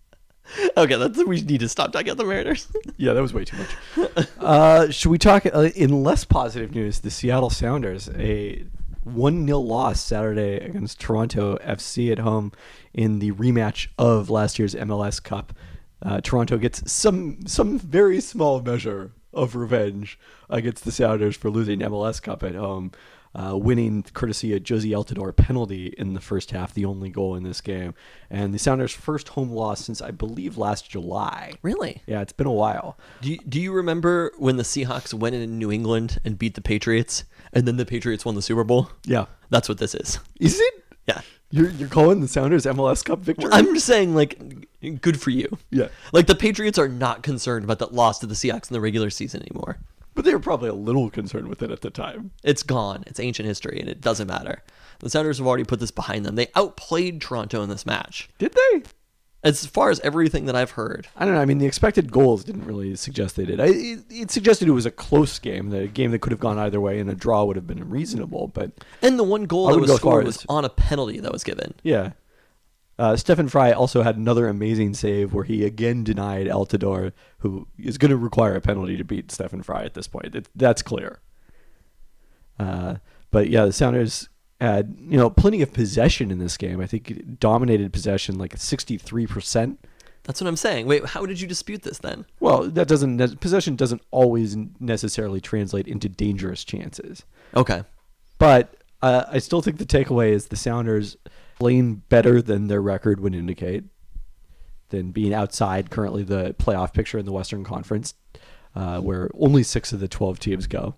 Okay, that's, we need to stop talking about the Mariners. Yeah, that was way too much. uh, should we talk uh, in less positive news? The Seattle Sounders, a one nil loss Saturday against Toronto F C at home in the rematch of last year's M L S Cup. Uh, Toronto gets some some very small measure of revenge against the Sounders for losing M L S Cup at home. Uh, winning courtesy of Josie Altidore penalty in the first half, the only goal in this game. And the Sounders' first home loss since, I believe, last July. Really? Yeah, it's been a while. Do you, do you remember when the Seahawks went in New England and beat the Patriots, and then the Patriots won the Super Bowl? Yeah. That's what this is. Is it? Yeah. You're, you're calling the Sounders M L S Cup victory? I'm just saying, like, good for you. Yeah. Like, the Patriots are not concerned about that loss to the Seahawks in the regular season anymore. But they were probably a little concerned with it at the time. It's gone. It's ancient history, and it doesn't matter. The Sounders have already put this behind them. They outplayed Toronto in this match. Did they? As far as everything that I've heard. I don't know. I mean, the expected goals didn't really suggest they did. I, it, it suggested it was a close game, that a game that could have gone either way, and a draw would have been reasonable. But And the one goal I that wouldn't was go far scored as- was on a penalty that was given. yeah. Uh, Stephen Fry also had another amazing save where he again denied Altidore, who is going to require a penalty to beat Stephen Fry at this point. It, that's clear. Uh, but yeah, the Sounders had, you know, plenty of possession in this game. I think it dominated possession like sixty-three percent. That's what I'm saying. Wait, how did you dispute this then? Well, that doesn't possession doesn't always necessarily translate into dangerous chances. Okay. But uh, I still think the takeaway is the Sounders playing better than their record would indicate, than being outside currently the playoff picture in the Western Conference, uh, where only six of the twelve teams go.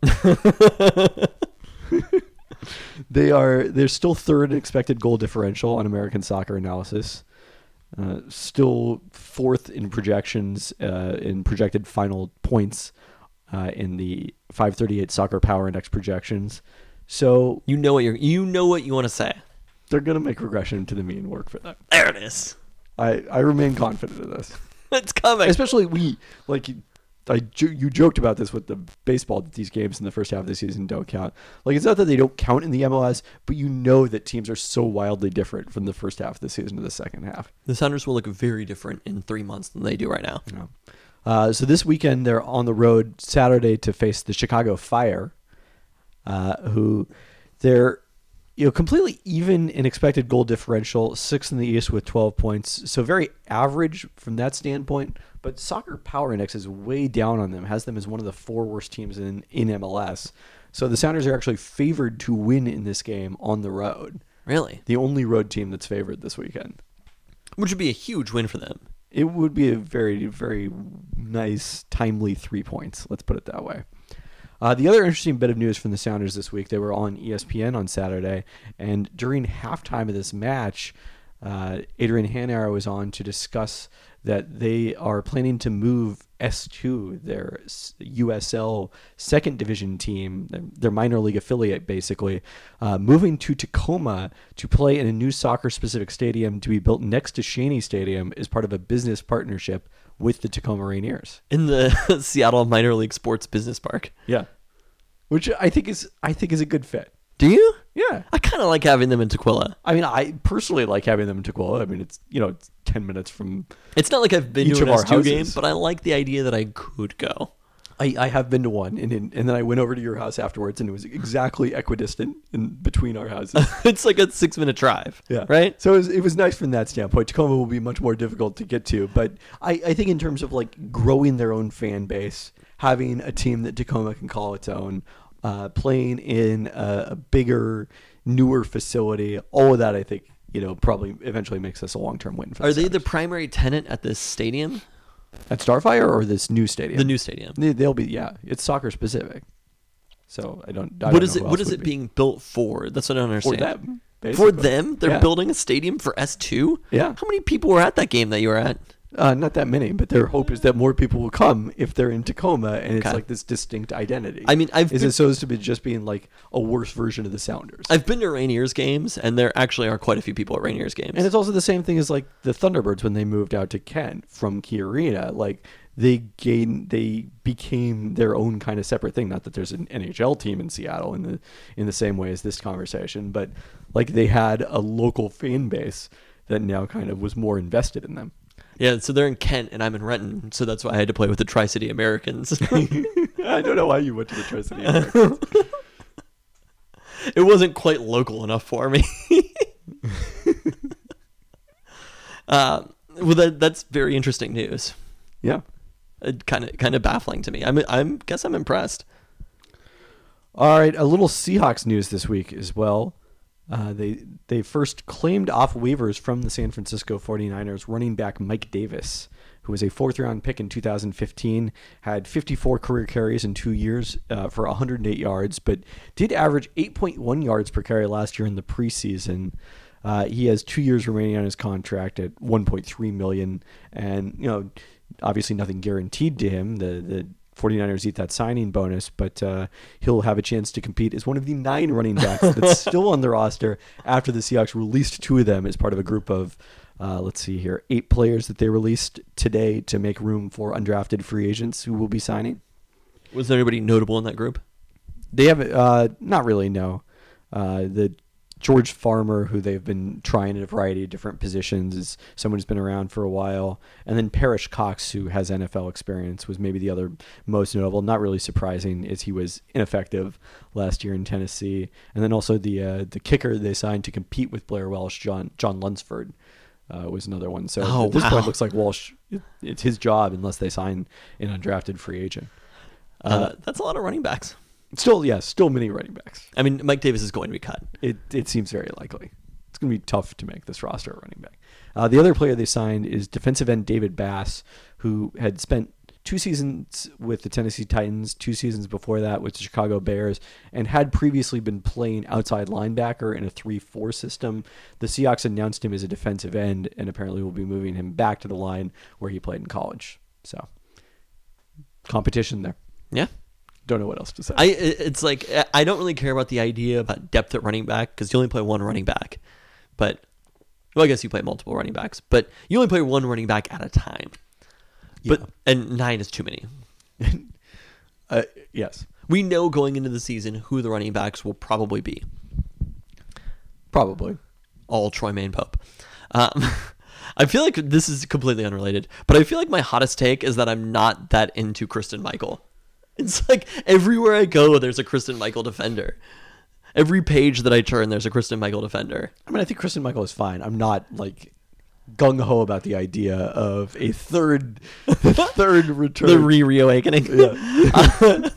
they are they're still third in expected goal differential on American Soccer Analysis. Uh, still fourth in projections, uh, in projected final points uh, in the five thirty-eight Soccer Power Index projections. So You know what you're you know what you want to say. they're going to make regression to the mean work for them. There it is. I, I remain confident in this. It's coming. Especially we, like, I, jo- you joked about this with the baseball, that these games in the first half of the season don't count. Like, it's not that they don't count in the M L S, but you know that teams are so wildly different from the first half of the season to the second half. The Sounders will look very different in three months than they do right now. You know? Uh, so this weekend they're on the road Saturday to face the Chicago Fire, uh, who they're you know completely even in expected goal differential, sixth in the East with twelve points, so very average from that standpoint. But Soccer Power Index is way down on them, has them as one of the four worst teams in in M L S. So the Sounders are actually favored to win in this game on the road. Really? The only road team that's favored this weekend. Which would be a huge win for them. It would be a very, very nice, timely three points. Let's put it that way. Uh, the other interesting bit of news from the Sounders this week, they were on E S P N on Saturday, and during halftime of this match, uh, Adrian Hanauer was on to discuss that they are planning to move S two, their U S L second division team, their minor league affiliate basically, uh, moving to Tacoma to play in a new soccer-specific stadium to be built next to Shaney Stadium as part of a business partnership with the Tacoma Rainiers. In the Seattle Minor League Sports Business Park. Yeah. Which I think is I think is a good fit. Do you? Yeah. I kind of like having them in Tukwila. I mean, I personally like having them in Tukwila. I mean, it's, you know, it's ten minutes from... It's not like I've been Each to an of our S two game, houses. but I like the idea that I could go. I, I have been to one, and and then I went over to your house afterwards, and it was exactly equidistant in between our houses. It's like a six minute drive. Yeah. Right? So it was, it was nice from that standpoint. Tacoma will be much more difficult to get to, but I, I think in terms of like growing their own fan base, having a team that Tacoma can call its own, uh, playing in a, a bigger, newer facility, all of that I think, you know, probably eventually makes this a long-term win for Are they the Sounders. primary tenant at this stadium? At Starfire or this new stadium? The new stadium. They- They'll be, yeah. It's soccer specific. So I don't. I What don't is know it? who What else is would it be. being built for? That's what I don't for understand. them? For basically. them? They're Yeah. building a stadium for S two? Yeah. How many people were at that game that you were at? Uh, not that many, but their hope is that more people will come if they're in Tacoma, and it's Okay. like this distinct identity. I mean, I've is been- it supposed to be just being like a worse version of the Sounders? I've been to Rainiers games, and there actually are quite a few people at Rainiers games. And it's also the same thing as like the Thunderbirds when they moved out to Kent from Key Arena. Like they gained, they became their own kind of separate thing. Not that there's an N H L team in Seattle in the in the same way as this conversation, but like they had a local fan base that now kind of was more invested in them. Yeah, so they're in Kent and I'm in Renton, so that's why I had to play with the Tri-City Americans. I don't know why you went to the Tri-City Americans. It wasn't quite local enough for me. uh, well, that, that's very interesting news. Yeah. Kind of, kind of baffling to me. I'm, I'm guess I'm impressed. All right, a little Seahawks news this week as well. Uh, they they first claimed off waivers from the San Francisco forty-niners running back Mike Davis, who was a fourth-round pick in two thousand fifteen, had fifty-four career carries in two years uh, for one hundred eight yards, but did average eight point one yards per carry last year in the preseason. Uh, he has two years remaining on his contract at one point three million dollars, and you know, obviously nothing guaranteed to him. The the forty-niners eat that signing bonus, but uh, he'll have a chance to compete as one of the nine running backs that's still on the roster after the Seahawks released two of them as part of a group of, uh, let's see here, eight players that they released today to make room for undrafted free agents who will be signing. Was there anybody notable in that group? They have, uh, not really, no. Uh, the George Farmer, who they've been trying in a variety of different positions, is someone who's been around for a while. And then Parrish Cox, who has N F L experience, was maybe the other most notable. Not really surprising, as he was ineffective last year in Tennessee. And then also the uh, the kicker they signed to compete with Blair Welsh, John John Lunsford, uh, was another one. So oh, at this wow. point, it looks like Walsh, it, it's his job unless they sign an undrafted free agent. Uh, Uh, that's a lot of running backs. Still, yeah, still many running backs. I mean, Mike Davis is going to be cut. It it seems very likely. It's going to be tough to make this roster a running back. Uh, the other player they signed is defensive end David Bass, who had spent two seasons with the Tennessee Titans, two seasons before that with the Chicago Bears, and had previously been playing outside linebacker in a three four system. The Seahawks announced him as a defensive end and apparently will be moving him back to the line where he played in college. So, competition there. Yeah. Don't know what else to say. I it's like I don't really care about the idea about depth at running back because you only play one running back, but well, I guess you play multiple running backs, but you only play one running back at a time. Yeah. But and nine is too many. uh, yes, We know going into the season who the running backs will probably be. probably. All Troy Maine Pope. Um, I feel like this is completely unrelated, but I feel like my hottest take is that I'm not that into Kristen Michael. It's like everywhere I go, there's a Kristen Michael defender. Every page that I turn, there's a Kristen Michael defender. I mean, I think Kristen Michael is fine. I'm not like gung ho about the idea of a third, third return. The re-reawakening. Yeah.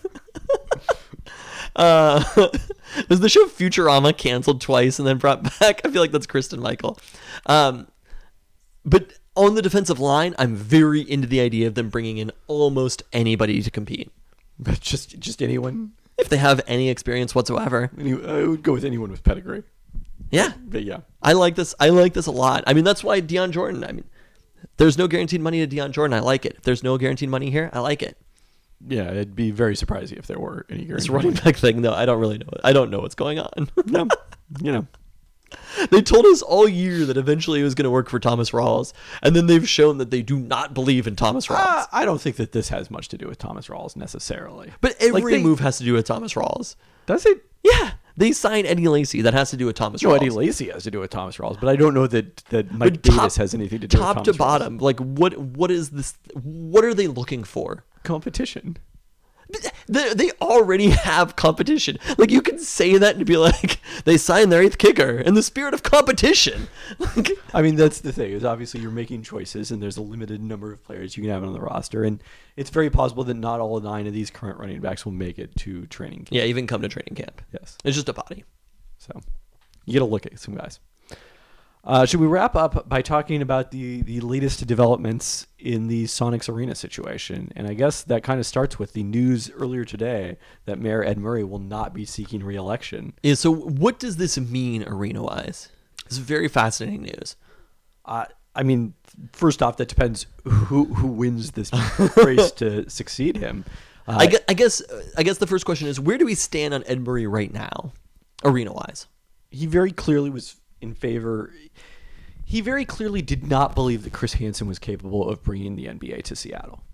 uh, was the show Futurama canceled twice and then brought back? I feel like that's Kristen Michael. Um, but on the defensive line, I'm very into the idea of them bringing in almost anybody to compete. But just just anyone. If they have any experience whatsoever. Any, I would go with anyone with pedigree. Yeah. But yeah. I like this. I like this a lot. I mean, that's why Deion Jordan, I mean, there's no guaranteed money to Deion Jordan. I like it. If there's no guaranteed money here, I like it. Yeah, it'd be very surprising if there were any This guaranteed running money. back thing, though, I don't really know. I don't know what's going on. No, you know. They told us all year that eventually it was going to work for Thomas Rawls, and then they've shown that they do not believe in Thomas Rawls. Uh, I don't think that this has much to do with Thomas Rawls necessarily. but every like they- move has to do with Thomas Rawls. Does it? Yeah, they signed Eddie Lacy. That has to do with Thomas No, Rawls. Eddie Lacy has to do with Thomas Rawls, but I don't know that that Mike But top- Davis has anything to do top with to Thomas Rawls. bottom. Like, what? What is this? What are they looking for? Competition. They, they already have competition. Like, you can say that and be like, they signed their eighth kicker in the spirit of competition. Like, I mean, that's the thing, is obviously you're making choices and there's a limited number of players you can have on the roster. And it's very possible that not all nine of these current running backs will make it to training camp. yeah, even come to training camp. Yes. It's just a body. So you get a look at some guys. Uh, should we wrap up by talking about the, the latest developments in the Sonics Arena situation? And I guess that kind of starts with the news earlier today that Mayor Ed Murray will not be seeking re-election. Yeah, so what does this mean arena-wise? It's very fascinating news. Uh, I mean, first off, that depends who who wins this race to succeed him. Uh, I, gue- I guess I guess the first question is, where do we stand on Ed Murray right now, arena-wise? he very clearly was in favor. He very clearly did not believe that Chris Hansen was capable of bringing the N B A to Seattle.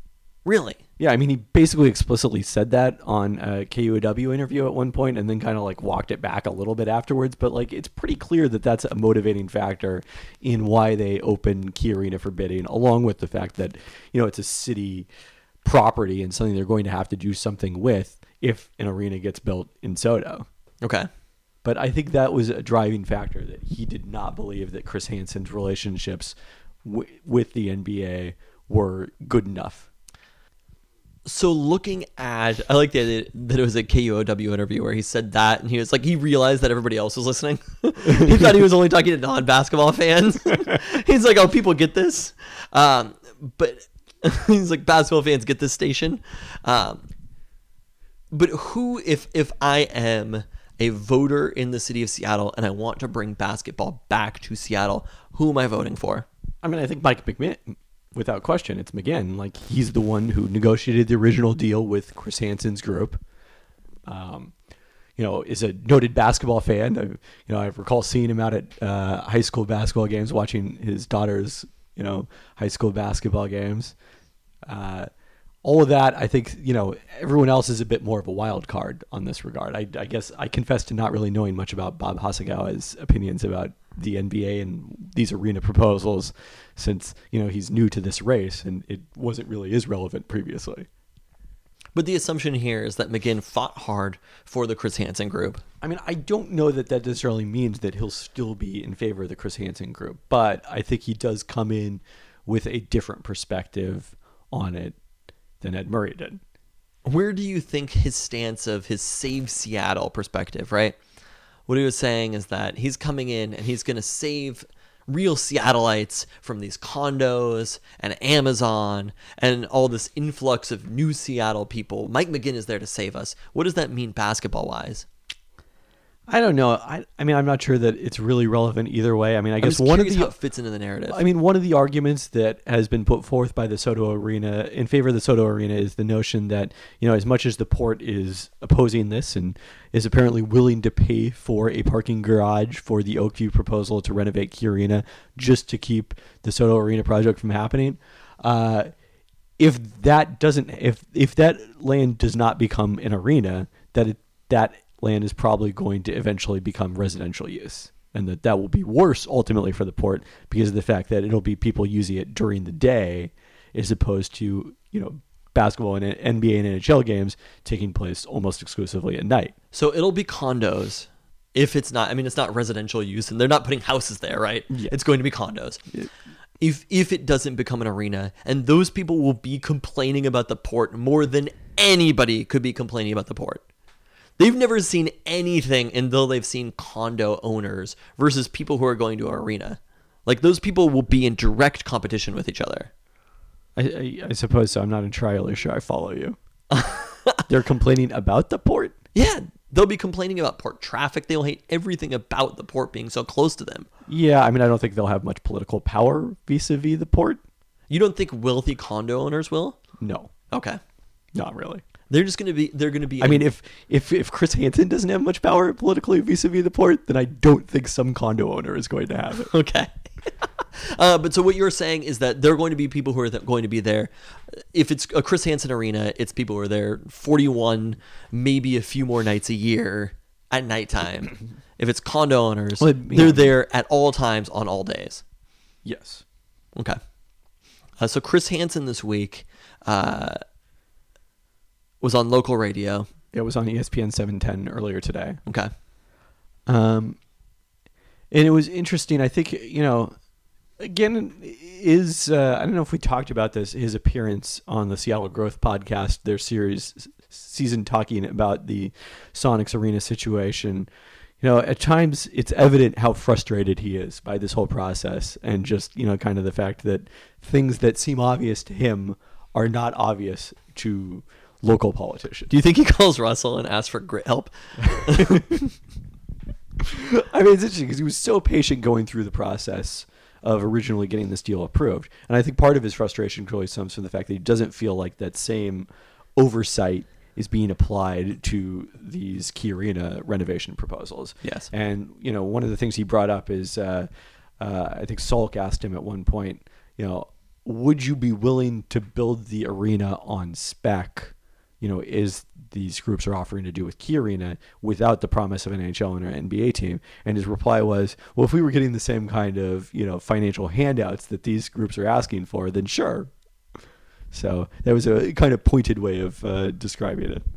Really? Yeah, I mean, he basically explicitly said that on a K U O W interview at one point, and then kind of like walked it back a little bit afterwards. But like, it's pretty clear that that's a motivating factor in why they open Key Arena for bidding, along with the fact that, you know, it's a city property and something they're going to have to do something with if an arena gets built in Soto. Okay. But I think that was a driving factor, that he did not believe that Chris Hansen's relationships w- with the N B A were good enough. So looking at, I like the idea that it was a K U O W interview where he said that, and he was like, he realized that everybody else was listening. He thought he was only talking to non-basketball fans. He's like, oh, people get this. Um, but he's like, basketball fans get this station. Um, but who, if if I am a voter in the city of Seattle and I want to bring basketball back to Seattle, who am I voting for? I mean, I think Mike McMahon, without question, it's McGinn. Like, he's the one who negotiated the original deal with Chris Hansen's group. Um, you know, is a noted basketball fan. I, you know, I recall seeing him out at uh, high school basketball games, watching his daughter's, you know, high school basketball games. Uh, all of that, I think, you know, everyone else is a bit more of a wild card on this regard. I, I guess I confess to not really knowing much about Bob Hasegawa's opinions about the N B A and these arena proposals, since, you know, he's new to this race and it wasn't really as relevant previously. But the assumption here is that McGinn fought hard for the Chris Hansen group. I mean, I don't know that that necessarily means that he'll still be in favor of the Chris Hansen group, but I think he does come in with a different perspective on it than Ed Murray did. Where do you think his stance of his Save Seattle perspective, right? What he was saying is that he's coming in and he's going to save real Seattleites from these condos and Amazon and all this influx of new Seattle people. Mike McGinn is there to save us. What does that mean basketball-wise? I don't know. I I mean, I'm not sure that it's really relevant either way. I mean, I guess I'm one of curious the how it fits into the narrative. I mean, one of the arguments that has been put forth by the Soto Arena in favor of the Soto Arena is the notion that, you know, as much as the port is opposing this and is apparently willing to pay for a parking garage for the Oakview proposal to renovate Key Arena just to keep the Soto Arena project from happening, uh, if that doesn't, if if that land does not become an arena, that it, that land is probably going to eventually become residential use, and that that will be worse ultimately for the port because of the fact that it'll be people using it during the day as opposed to, you know, basketball and N B A and N H L games taking place almost exclusively at night. So it'll be condos if it's not, I mean, it's not residential use and they're not putting houses there, right? Yeah. It's going to be condos. Yeah. If if it doesn't become an arena, and those people will be complaining about the port more than anybody could be complaining about the port. They've never seen anything until they've seen condo owners versus people who are going to an arena. Like, those people will be in direct competition with each other. I, I, I suppose so. I'm not entirely sure I follow you. They're complaining about the port? Yeah, they'll be complaining about port traffic. They'll hate everything about the port being so close to them. Yeah, I mean, I don't think they'll have much political power vis-a-vis the port. You don't think wealthy condo owners will? No, Okay. not really. They're just going to be, they're going to be. I mean, if, if if Chris Hansen doesn't have much power politically vis-a-vis the port, then I don't think some condo owner is going to have it. Okay. uh, but so what you're saying is that there are going to be people who are th- going to be there. If it's a Chris Hansen arena, it's people who are there forty-one, maybe a few more nights a year at nighttime. If it's condo owners, Well, it- they're yeah. there at all times on all days. Yes. Okay. Uh, so Chris Hansen this week uh, was on local radio. It was on E S P N seven ten earlier today. Okay. Um, and it was interesting. I think, you know, again, is, uh, I don't know if we talked about this, his appearance on the Seattle Growth podcast, their series season talking about the Sonics arena situation. You know, at times it's evident how frustrated he is by this whole process, and just, you know, kind of the fact that things that seem obvious to him are not obvious to local politicians. Do you think he calls Russell and asks for grit help? I mean, it's interesting because he was so patient going through the process of originally getting this deal approved. And I think part of his frustration really comes from the fact that he doesn't feel like that same oversight is being applied to these Key Arena renovation proposals. Yes. And, you know, one of the things he brought up is, uh, uh, I think Salk asked him at one point, you know, would you be willing to build the arena on spec, you know, as these groups are offering to do with Key Arena without the promise of an N H L and an N B A team? And his reply was, well, if we were getting the same kind of, you know, financial handouts that these groups are asking for, then sure. So that was a kind of pointed way of uh, describing it.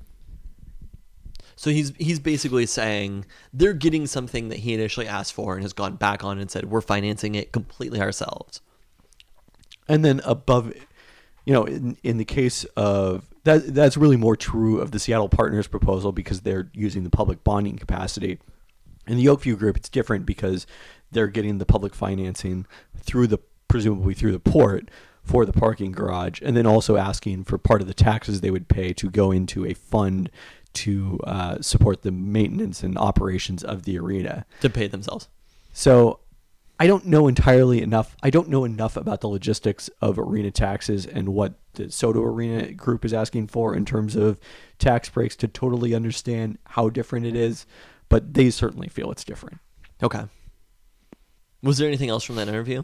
So he's he's basically saying they're getting something that he initially asked for and has gone back on and said, we're financing it completely ourselves. And then above, you know, in, in the case of that, that's really more true of the Seattle Partners proposal because they're using the public bonding capacity. In the Oakview Group, it's different because they're getting the public financing through the, presumably through the port for the parking garage, and then also asking for part of the taxes they would pay to go into a fund to uh, support the maintenance and operations of the arena. To pay themselves. So I don't know entirely enough. I don't know enough about the logistics of arena taxes and what the Soto Arena Group is asking for in terms of tax breaks to totally understand how different it is, but they certainly feel it's different. Okay. Was there anything else from that interview?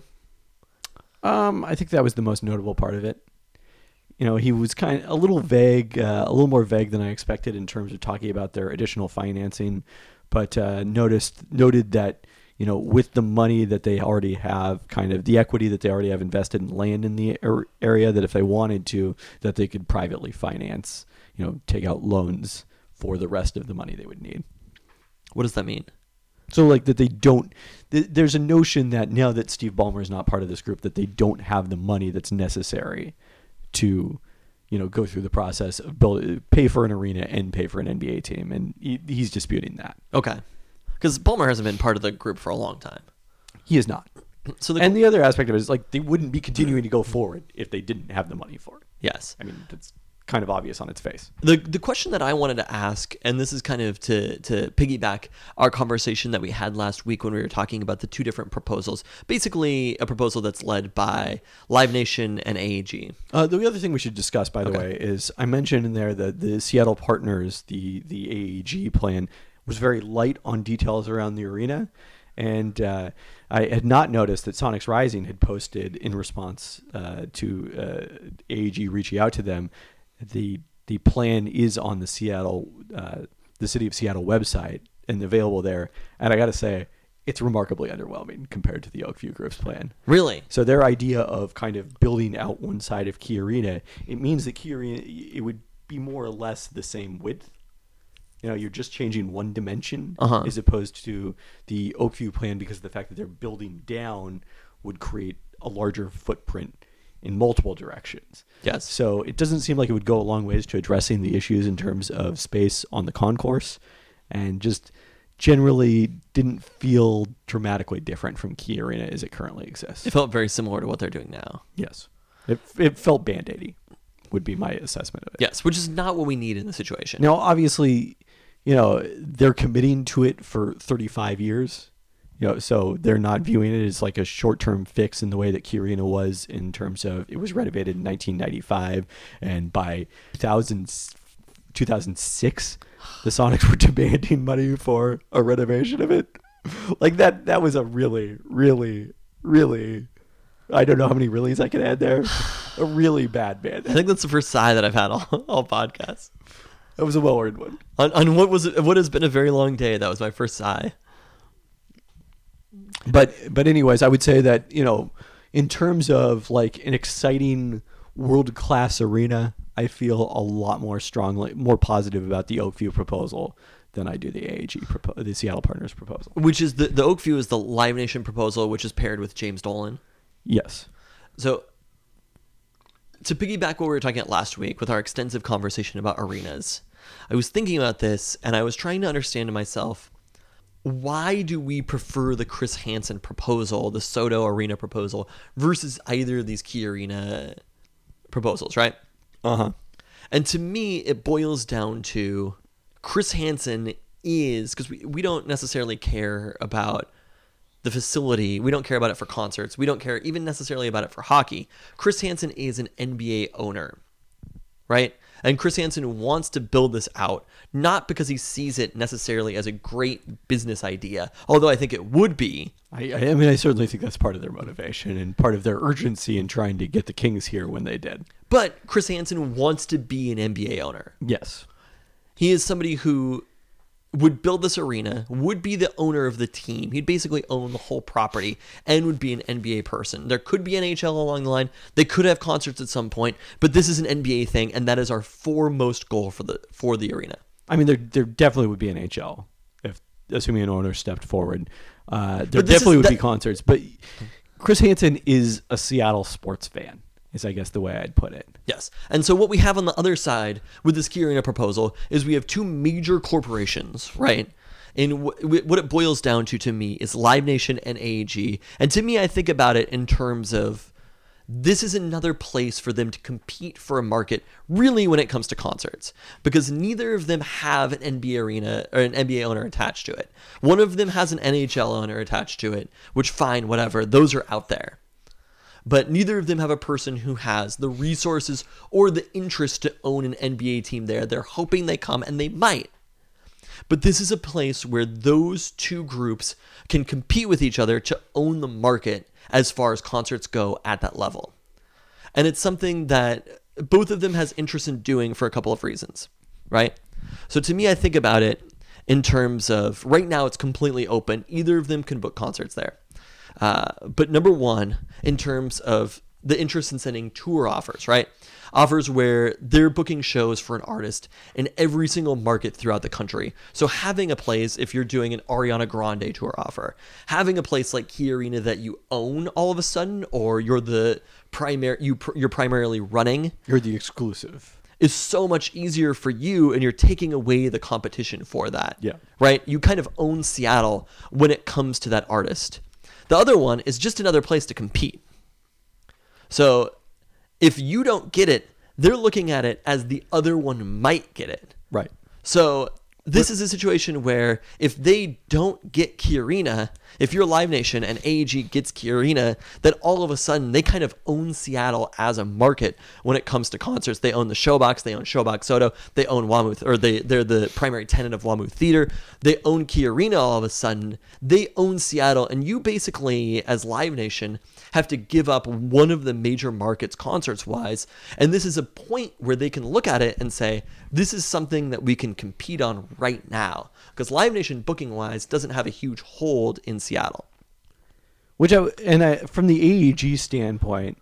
Um, I think that was the most notable part of it. You know, he was kind of a little vague, uh, a little more vague than I expected in terms of talking about their additional financing, but uh, noticed noted that, you know, with the money that they already have, kind of the equity that they already have invested in land in the area, that if they wanted to, that they could privately finance, you know, take out loans for the rest of the money they would need. What does that mean? So like that they don't, th- there's a notion that now that Steve Ballmer is not part of this group, that they don't have the money that's necessary to, you know, go through the process of build, pay for an arena and pay for an N B A team. And he, he's disputing that. Okay. Because Ballmer hasn't been part of the group for a long time. He is not. So the, and the other aspect of it is like they wouldn't be continuing to go forward if they didn't have the money for it. Yes. I mean, that's kind of obvious on its face. The the question that I wanted to ask, and this is kind of to, to piggyback our conversation that we had last week when we were talking about the two different proposals, basically a proposal that's led by Live Nation and A E G. Uh, the other thing we should discuss, by the Okay. way, is I mentioned in there that the Seattle Partners, the, the A E G plan, was very light on details around the arena. And uh, I had not noticed that Sonics Rising had posted in response uh, to uh, A E G reaching out to them. The the plan is on the Seattle, uh, the City of Seattle website and available there. And I got to say, it's remarkably underwhelming compared to the Oakview Group's plan. Really? So their idea of kind of building out one side of Key Arena, it means that Key Arena, it would be more or less the same width. You know, you're just changing one dimension Uh-huh. as opposed to the Oakview plan, because of the fact that they're building down would create a larger footprint in multiple directions. Yes. So it doesn't seem like it would go a long ways to addressing the issues in terms of space on the concourse, and just generally didn't feel dramatically different from Key Arena as it currently exists. It felt very similar to what they're doing now. Yes. It, it felt Band-Aidy, would be my assessment of it. Yes, which is not what we need in the situation. Now, obviously, you know, they're committing to it for thirty-five years. You know, so they're not viewing it as like a short-term fix in the way that Key Arena was, in terms of it was renovated in nineteen ninety-five, and by two thousand, two thousand six, the Sonics were demanding money for a renovation of it. Like that, that was a really, really, really, I don't know how many reallys I can add there. A really bad band. I think that's the first sigh that I've had all, all podcasts. That was a well-earned one. On, on what was what has been a very long day, that was my first sigh. But but anyways, I would say that, you know, in terms of like an exciting world-class arena, I feel a lot more strongly, more positive about the Oakview proposal than I do the A E G, propo- the Seattle Partners proposal. Which is the the Oakview is the Live Nation proposal, which is paired with James Dolan. Yes. So to piggyback what we were talking about last week with our extensive conversation about arenas, I was thinking about this and I was trying to understand to myself, why do we prefer the Chris Hansen proposal, the Soto Arena proposal, versus either of these Key Arena proposals, right? Uh-huh. And to me, it boils down to Chris Hansen is, because we, we don't necessarily care about the facility. We don't care about it for concerts. We don't care even necessarily about it for hockey. Chris Hansen is an N B A owner, right? And Chris Hansen wants to build this out, not because he sees it necessarily as a great business idea, although I think it would be. I, I mean, I certainly think that's part of their motivation and part of their urgency in trying to get the Kings here when they did. But Chris Hansen wants to be an N B A owner. Yes. He is somebody who would build this arena, would be the owner of the team. He'd basically own the whole property and would be an N B A person. There could be N H L along the line. They could have concerts at some point, but this is an N B A thing, and that is our foremost goal for the for the arena. I mean, there there definitely would be N H L if, assuming an owner stepped forward. Uh, there But this definitely is would that- be concerts, but Chris Hansen is a Seattle sports fan, is I guess the way I'd put it. Yes. And so what we have on the other side with this Key Arena proposal is we have two major corporations, right? And w- what it boils down to to me is Live Nation and A E G. And to me, I think about it in terms of this is another place for them to compete for a market really when it comes to concerts, because neither of them have an N B A arena or an N B A owner attached to it. One of them has an N H L owner attached to it, which fine, whatever, those are out there. But neither of them have a person who has the resources or the interest to own an N B A team there. They're hoping they come, and they might. But this is a place where those two groups can compete with each other to own the market as far as concerts go at that level. And it's something that both of them has interest in doing for a couple of reasons, right? So to me, I think about it in terms of right now it's completely open. Either of them can book concerts there. Uh, but number one, in terms of the interest in sending tour offers, right? Offers where they're booking shows for an artist in every single market throughout the country. So having a place, if you're doing an Ariana Grande tour offer, having a place like Key Arena that you own all of a sudden, or you're the primary, you pr- you're primarily running, You're the exclusive. is so much easier for you, and you're taking away the competition for that. Yeah. Right? You kind of own Seattle when it comes to that artist. The other one is just another place to compete. So if you don't get it, they're looking at it as the other one might get it. Right. So this is a situation where if they don't get Key Arena, if you're Live Nation and A E G gets Key Arena, then all of a sudden they kind of own Seattle as a market when it comes to concerts. They own the Showbox, they own Showbox Soto, they own WAMU, or they, they're the primary tenant of WAMU Theater. They own Key Arena all of a sudden. They own Seattle, and you basically, as Live Nation, have to give up one of the major markets concerts-wise. And this is a point where they can look at it and say, this is something that we can compete on right now. Because Live Nation, booking-wise, doesn't have a huge hold in Seattle. Which I and I, from the A E G standpoint,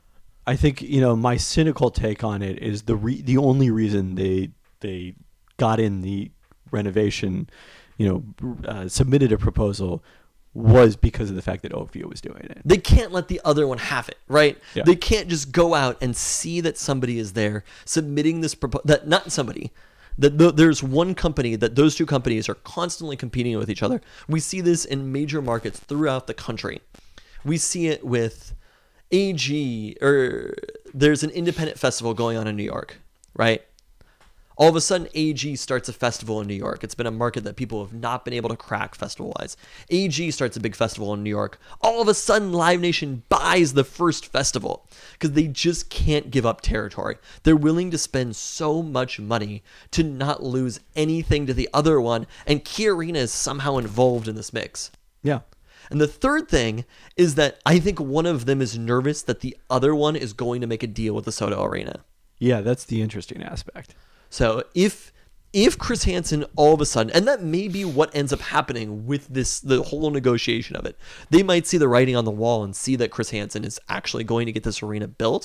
I think, you know, my cynical take on it is the re, the only reason they they got in the renovation, you know, uh, submitted a proposal was because of the fact that Oakview was doing it. They can't let the other one have it, right? Yeah. They can't just go out and see that somebody is there submitting this proposal. That not somebody. That th- there's one company that those two companies are constantly competing with each other. We see this in major markets throughout the country. We see it with A G, or there's an independent festival going on in New York, right? All of a sudden, A G starts a festival in New York. It's been a market that people have not been able to crack festival-wise. A G starts a big festival in New York. All of a sudden, Live Nation buys the first festival because they just can't give up territory. They're willing to spend so much money to not lose anything to the other one, and Key Arena is somehow involved in this mix. Yeah. And the third thing is that I think one of them is nervous that the other one is going to make a deal with the Soto Arena. Yeah, that's the interesting aspect. So if if Chris Hansen all of a sudden, and that may be what ends up happening with this, the whole negotiation of it, they might see the writing on the wall and see that Chris Hansen is actually going to get this arena built,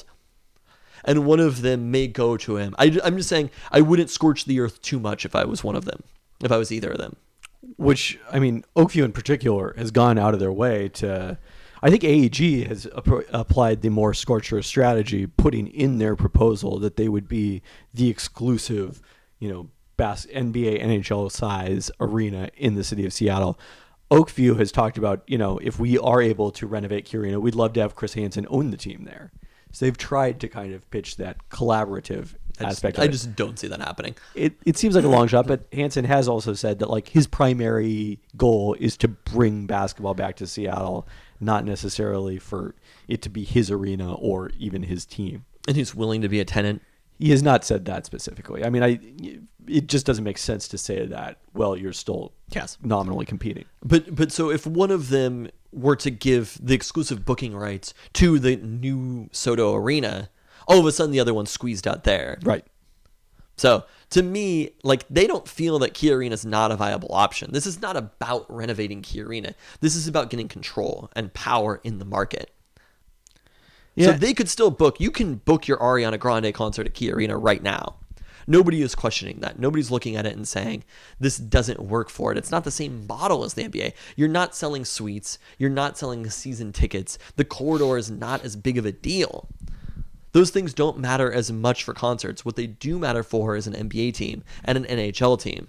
and one of them may go to him. I, I'm just saying I wouldn't scorch the earth too much if I was one of them, if I was either of them. Which, I mean, Oakview in particular has gone out of their way to... I think A E G has ap- applied the more scorched earth strategy, putting in their proposal that they would be the exclusive, you know, bas- N B A, N H L size arena in the city of Seattle. Oakview has talked about, you know, if we are able to renovate Key Arena, we'd love to have Chris Hansen own the team there. So they've tried to kind of pitch that collaborative I just, aspect. I of it. just don't see that happening. It it seems like a long shot, but Hansen has also said that like his primary goal is to bring basketball back to Seattle, not necessarily for it to be his arena or even his team. And he's willing to be a tenant. He has not said that specifically. I mean, I it just doesn't make sense to say that. Well, you're still Yes. nominally competing. But but so if one of them were to give the exclusive booking rights to the new Soto Arena, all of a sudden the other one's squeezed out there. Right. So to me, like, they don't feel that Key Arena is not a viable option. This is not about renovating Key Arena. This is about getting control and power in the market. Yeah. So they could still book. You can book your Ariana Grande concert at Key Arena right now. Nobody is questioning that. Nobody's looking at it and saying, this doesn't work for it. It's not the same model as the N B A. You're not selling suites. You're not selling season tickets. The corridor is not as big of a deal. Those things don't matter as much for concerts. What they do matter for is an N B A team and an N H L team.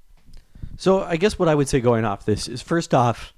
So I guess what I would say going off this is, first off,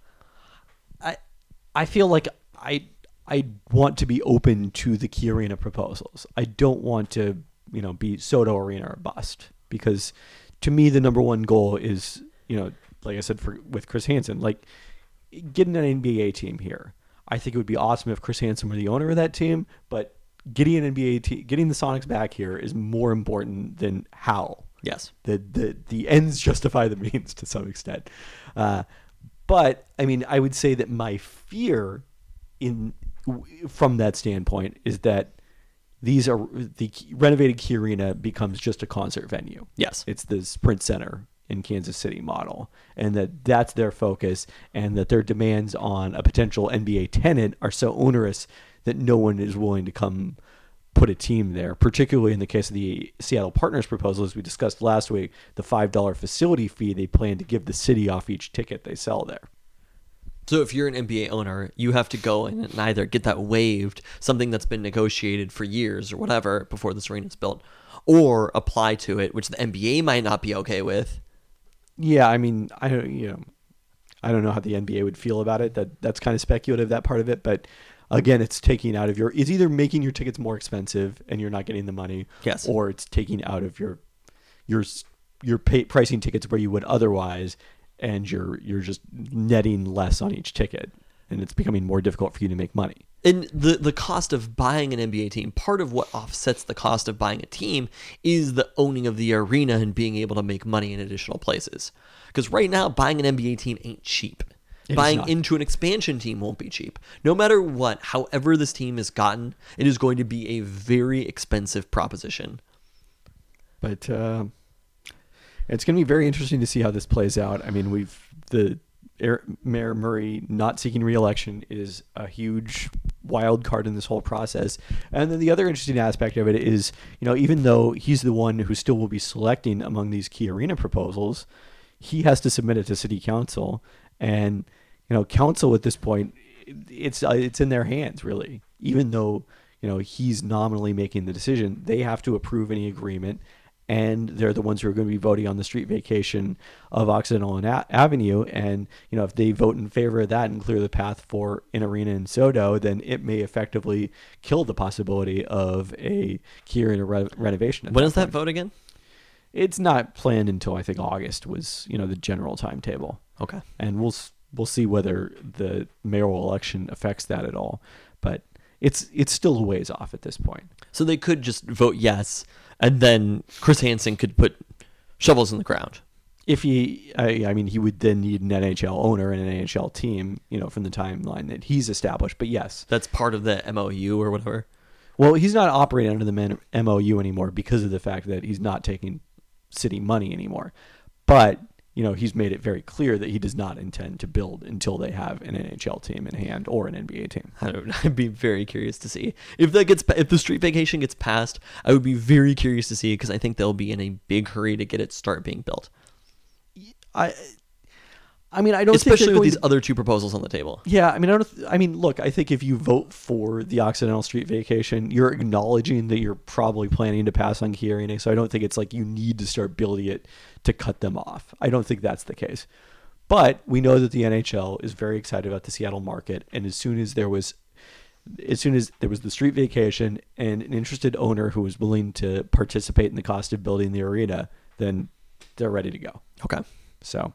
I I feel like I I want to be open to the Key Arena proposals. I don't want to, you know, be Soto Arena or bust, because to me the number one goal is, you know, like I said for with Chris Hansen, like getting an N B A team here. I think it would be awesome if Chris Hansen were the owner of that team, but getting an N B A team, getting the Sonics back here is more important than how. Yes. The the the ends justify the means to some extent. Uh, but I mean, I would say that my fear in from that standpoint is that these are the renovated Key Arena becomes just a concert venue. Yes. It's the Sprint Center in Kansas City model, and that that's their focus, and that their demands on a potential N B A tenant are so onerous that no one is willing to come put a team there, particularly in the case of the Seattle Partners proposal, as we discussed last week, the five dollars facility fee they plan to give the city off each ticket they sell there. So if you're an N B A owner, you have to go in and either get that waived, something that's been negotiated for years or whatever before this arena is built, or apply to it, which the N B A might not be okay with. Yeah, I mean, I don't, you know, I don't know how the N B A would feel about it. That that's kind of speculative, that part of it, but again, it's taking out of your, it's either making your tickets more expensive and you're not getting the money, yes, or it's taking out of your your your pay, pricing tickets where you would otherwise, and you're you're just netting less on each ticket, and it's becoming more difficult for you to make money. And the the cost of buying an N B A team, part of what offsets the cost of buying a team is the owning of the arena and being able to make money in additional places. Because right now, buying an N B A team ain't cheap. It Buying into an expansion team won't be cheap. No matter what, however this team is gotten, it is going to be a very expensive proposition. But uh, it's going to be very interesting to see how this plays out. I mean, we've the Air, Mayor Murray not seeking re-election is a huge wild card in this whole process. And then the other interesting aspect of it is, you know, even though he's the one who still will be selecting among these Key Arena proposals, he has to submit it to City Council. And, you know, council at this point, it's uh, it's in their hands, really. Even though, you know, he's nominally making the decision, they have to approve any agreement, and they're the ones who are going to be voting on the street vacation of Occidental and A- Avenue. And, you know, if they vote in favor of that and clear the path for an arena in Soto, then it may effectively kill the possibility of a Key Arena re- renovation. When is that vote again? It's not planned until, I think, August was, you know, the general timetable. Okay. And we'll we'll see whether the mayoral election affects that at all. But it's it's still a ways off at this point. So they could just vote yes, and then Chris Hansen could put shovels in the ground. If he, I, I mean, he would then need an N H L owner and an N H L team, you know, from the timeline that he's established. But yes. That's part of the M O U or whatever. Well, he's not operating under the M O U anymore because of the fact that he's not taking city money anymore. But you know, he's made it very clear that he does not intend to build until they have an N H L team in hand or an N B A team. I don't know. I'd be very curious to see if that gets if the street vacation gets passed. I would be very curious to see, because I think they'll be in a big hurry to get it start being built. I, I mean, I don't especially think with these to, other two proposals on the table. Yeah, I mean, I don't. I mean, look, I think if you vote for the Occidental Street vacation, you're acknowledging that you're probably planning to pass on Key Arena. So I don't think it's like you need to start building it to cut them off. I don't think that's the case. But we know that the N H L is very excited about the Seattle market, and as soon as there was, as soon as there was the street vacation and an interested owner who was willing to participate in the cost of building the arena, then they're ready to go. Okay. So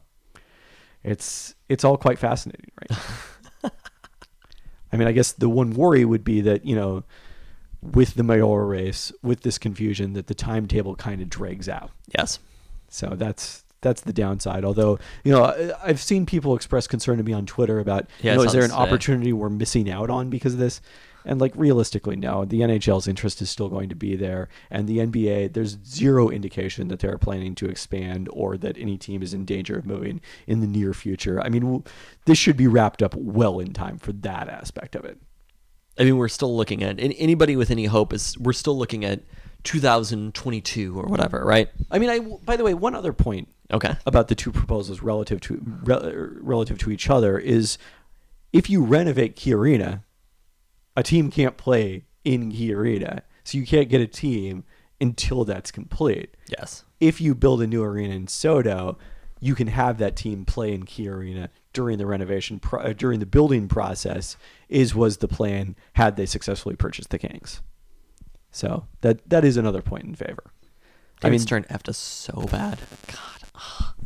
it's it's all quite fascinating right now. I mean, I guess the one worry would be that, you know, with the mayoral race, with this confusion, that the timetable kind of drags out. Yes. So that's that's the downside. Although, you know, I- I've seen people express concern to me on Twitter about, Yeah, you know, I is saw there an this today. opportunity we're missing out on because of this? And like realistically, no. The N H L's interest is still going to be there, and the N B A, there's zero indication that they're planning to expand or that any team is in danger of moving in the near future. I mean, w- this should be wrapped up well in time for that aspect of it. I mean, we're still looking at an- anybody with any hope is we're still looking at two thousand twenty-two or whatever, right? I mean, I by the way, one other point Okay. about the two proposals relative to rel- relative to each other is, if you renovate Key Arena, a team can't play in Key Arena, so you can't get a team until that's complete. Yes. If you build a new arena in Soto, you can have that team play in Key Arena during the renovation pro- uh, during the building process. Is was the plan had they successfully purchased the Kings. So that that is another point in favor. David I mean, Stern effed us so bad. God. ugh.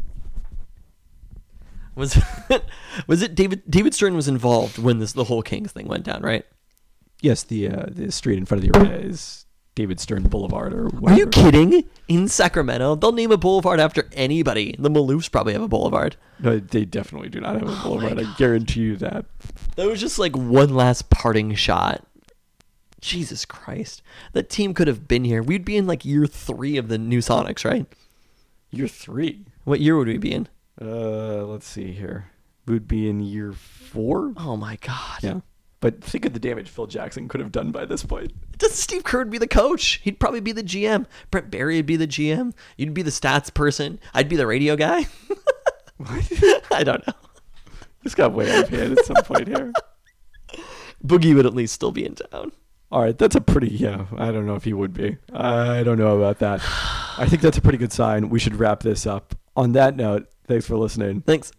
Was was it David David Stern was involved when this the whole Kings thing went down, right? yes, the uh, the street in front of the arena is David Stern Boulevard or whatever. Are you kidding? In Sacramento, they'll name a boulevard after anybody. The Maloofs probably have a boulevard. No, they definitely do not have a Oh boulevard. I guarantee you that. That was just like one last parting shot. Jesus Christ. That team could have been here. We'd be in like year three of the new Sonics, right? Year three. What year would we be in? Uh, let's see here. Would be in year four. Oh my God. Yeah, but think of the damage Phil Jackson could have done by this point. Doesn't Steve Kerr would be the coach? He'd probably be the G M. Brent Barry would be the G M. You'd be the stats person. I'd be the radio guy. I don't know. This got way out of hand at some point here. Boogie would at least still be in town. All right, that's a pretty, yeah, I don't know if he would be. I don't know about that. I think that's a pretty good sign. We should wrap this up. On that note, thanks for listening. Thanks.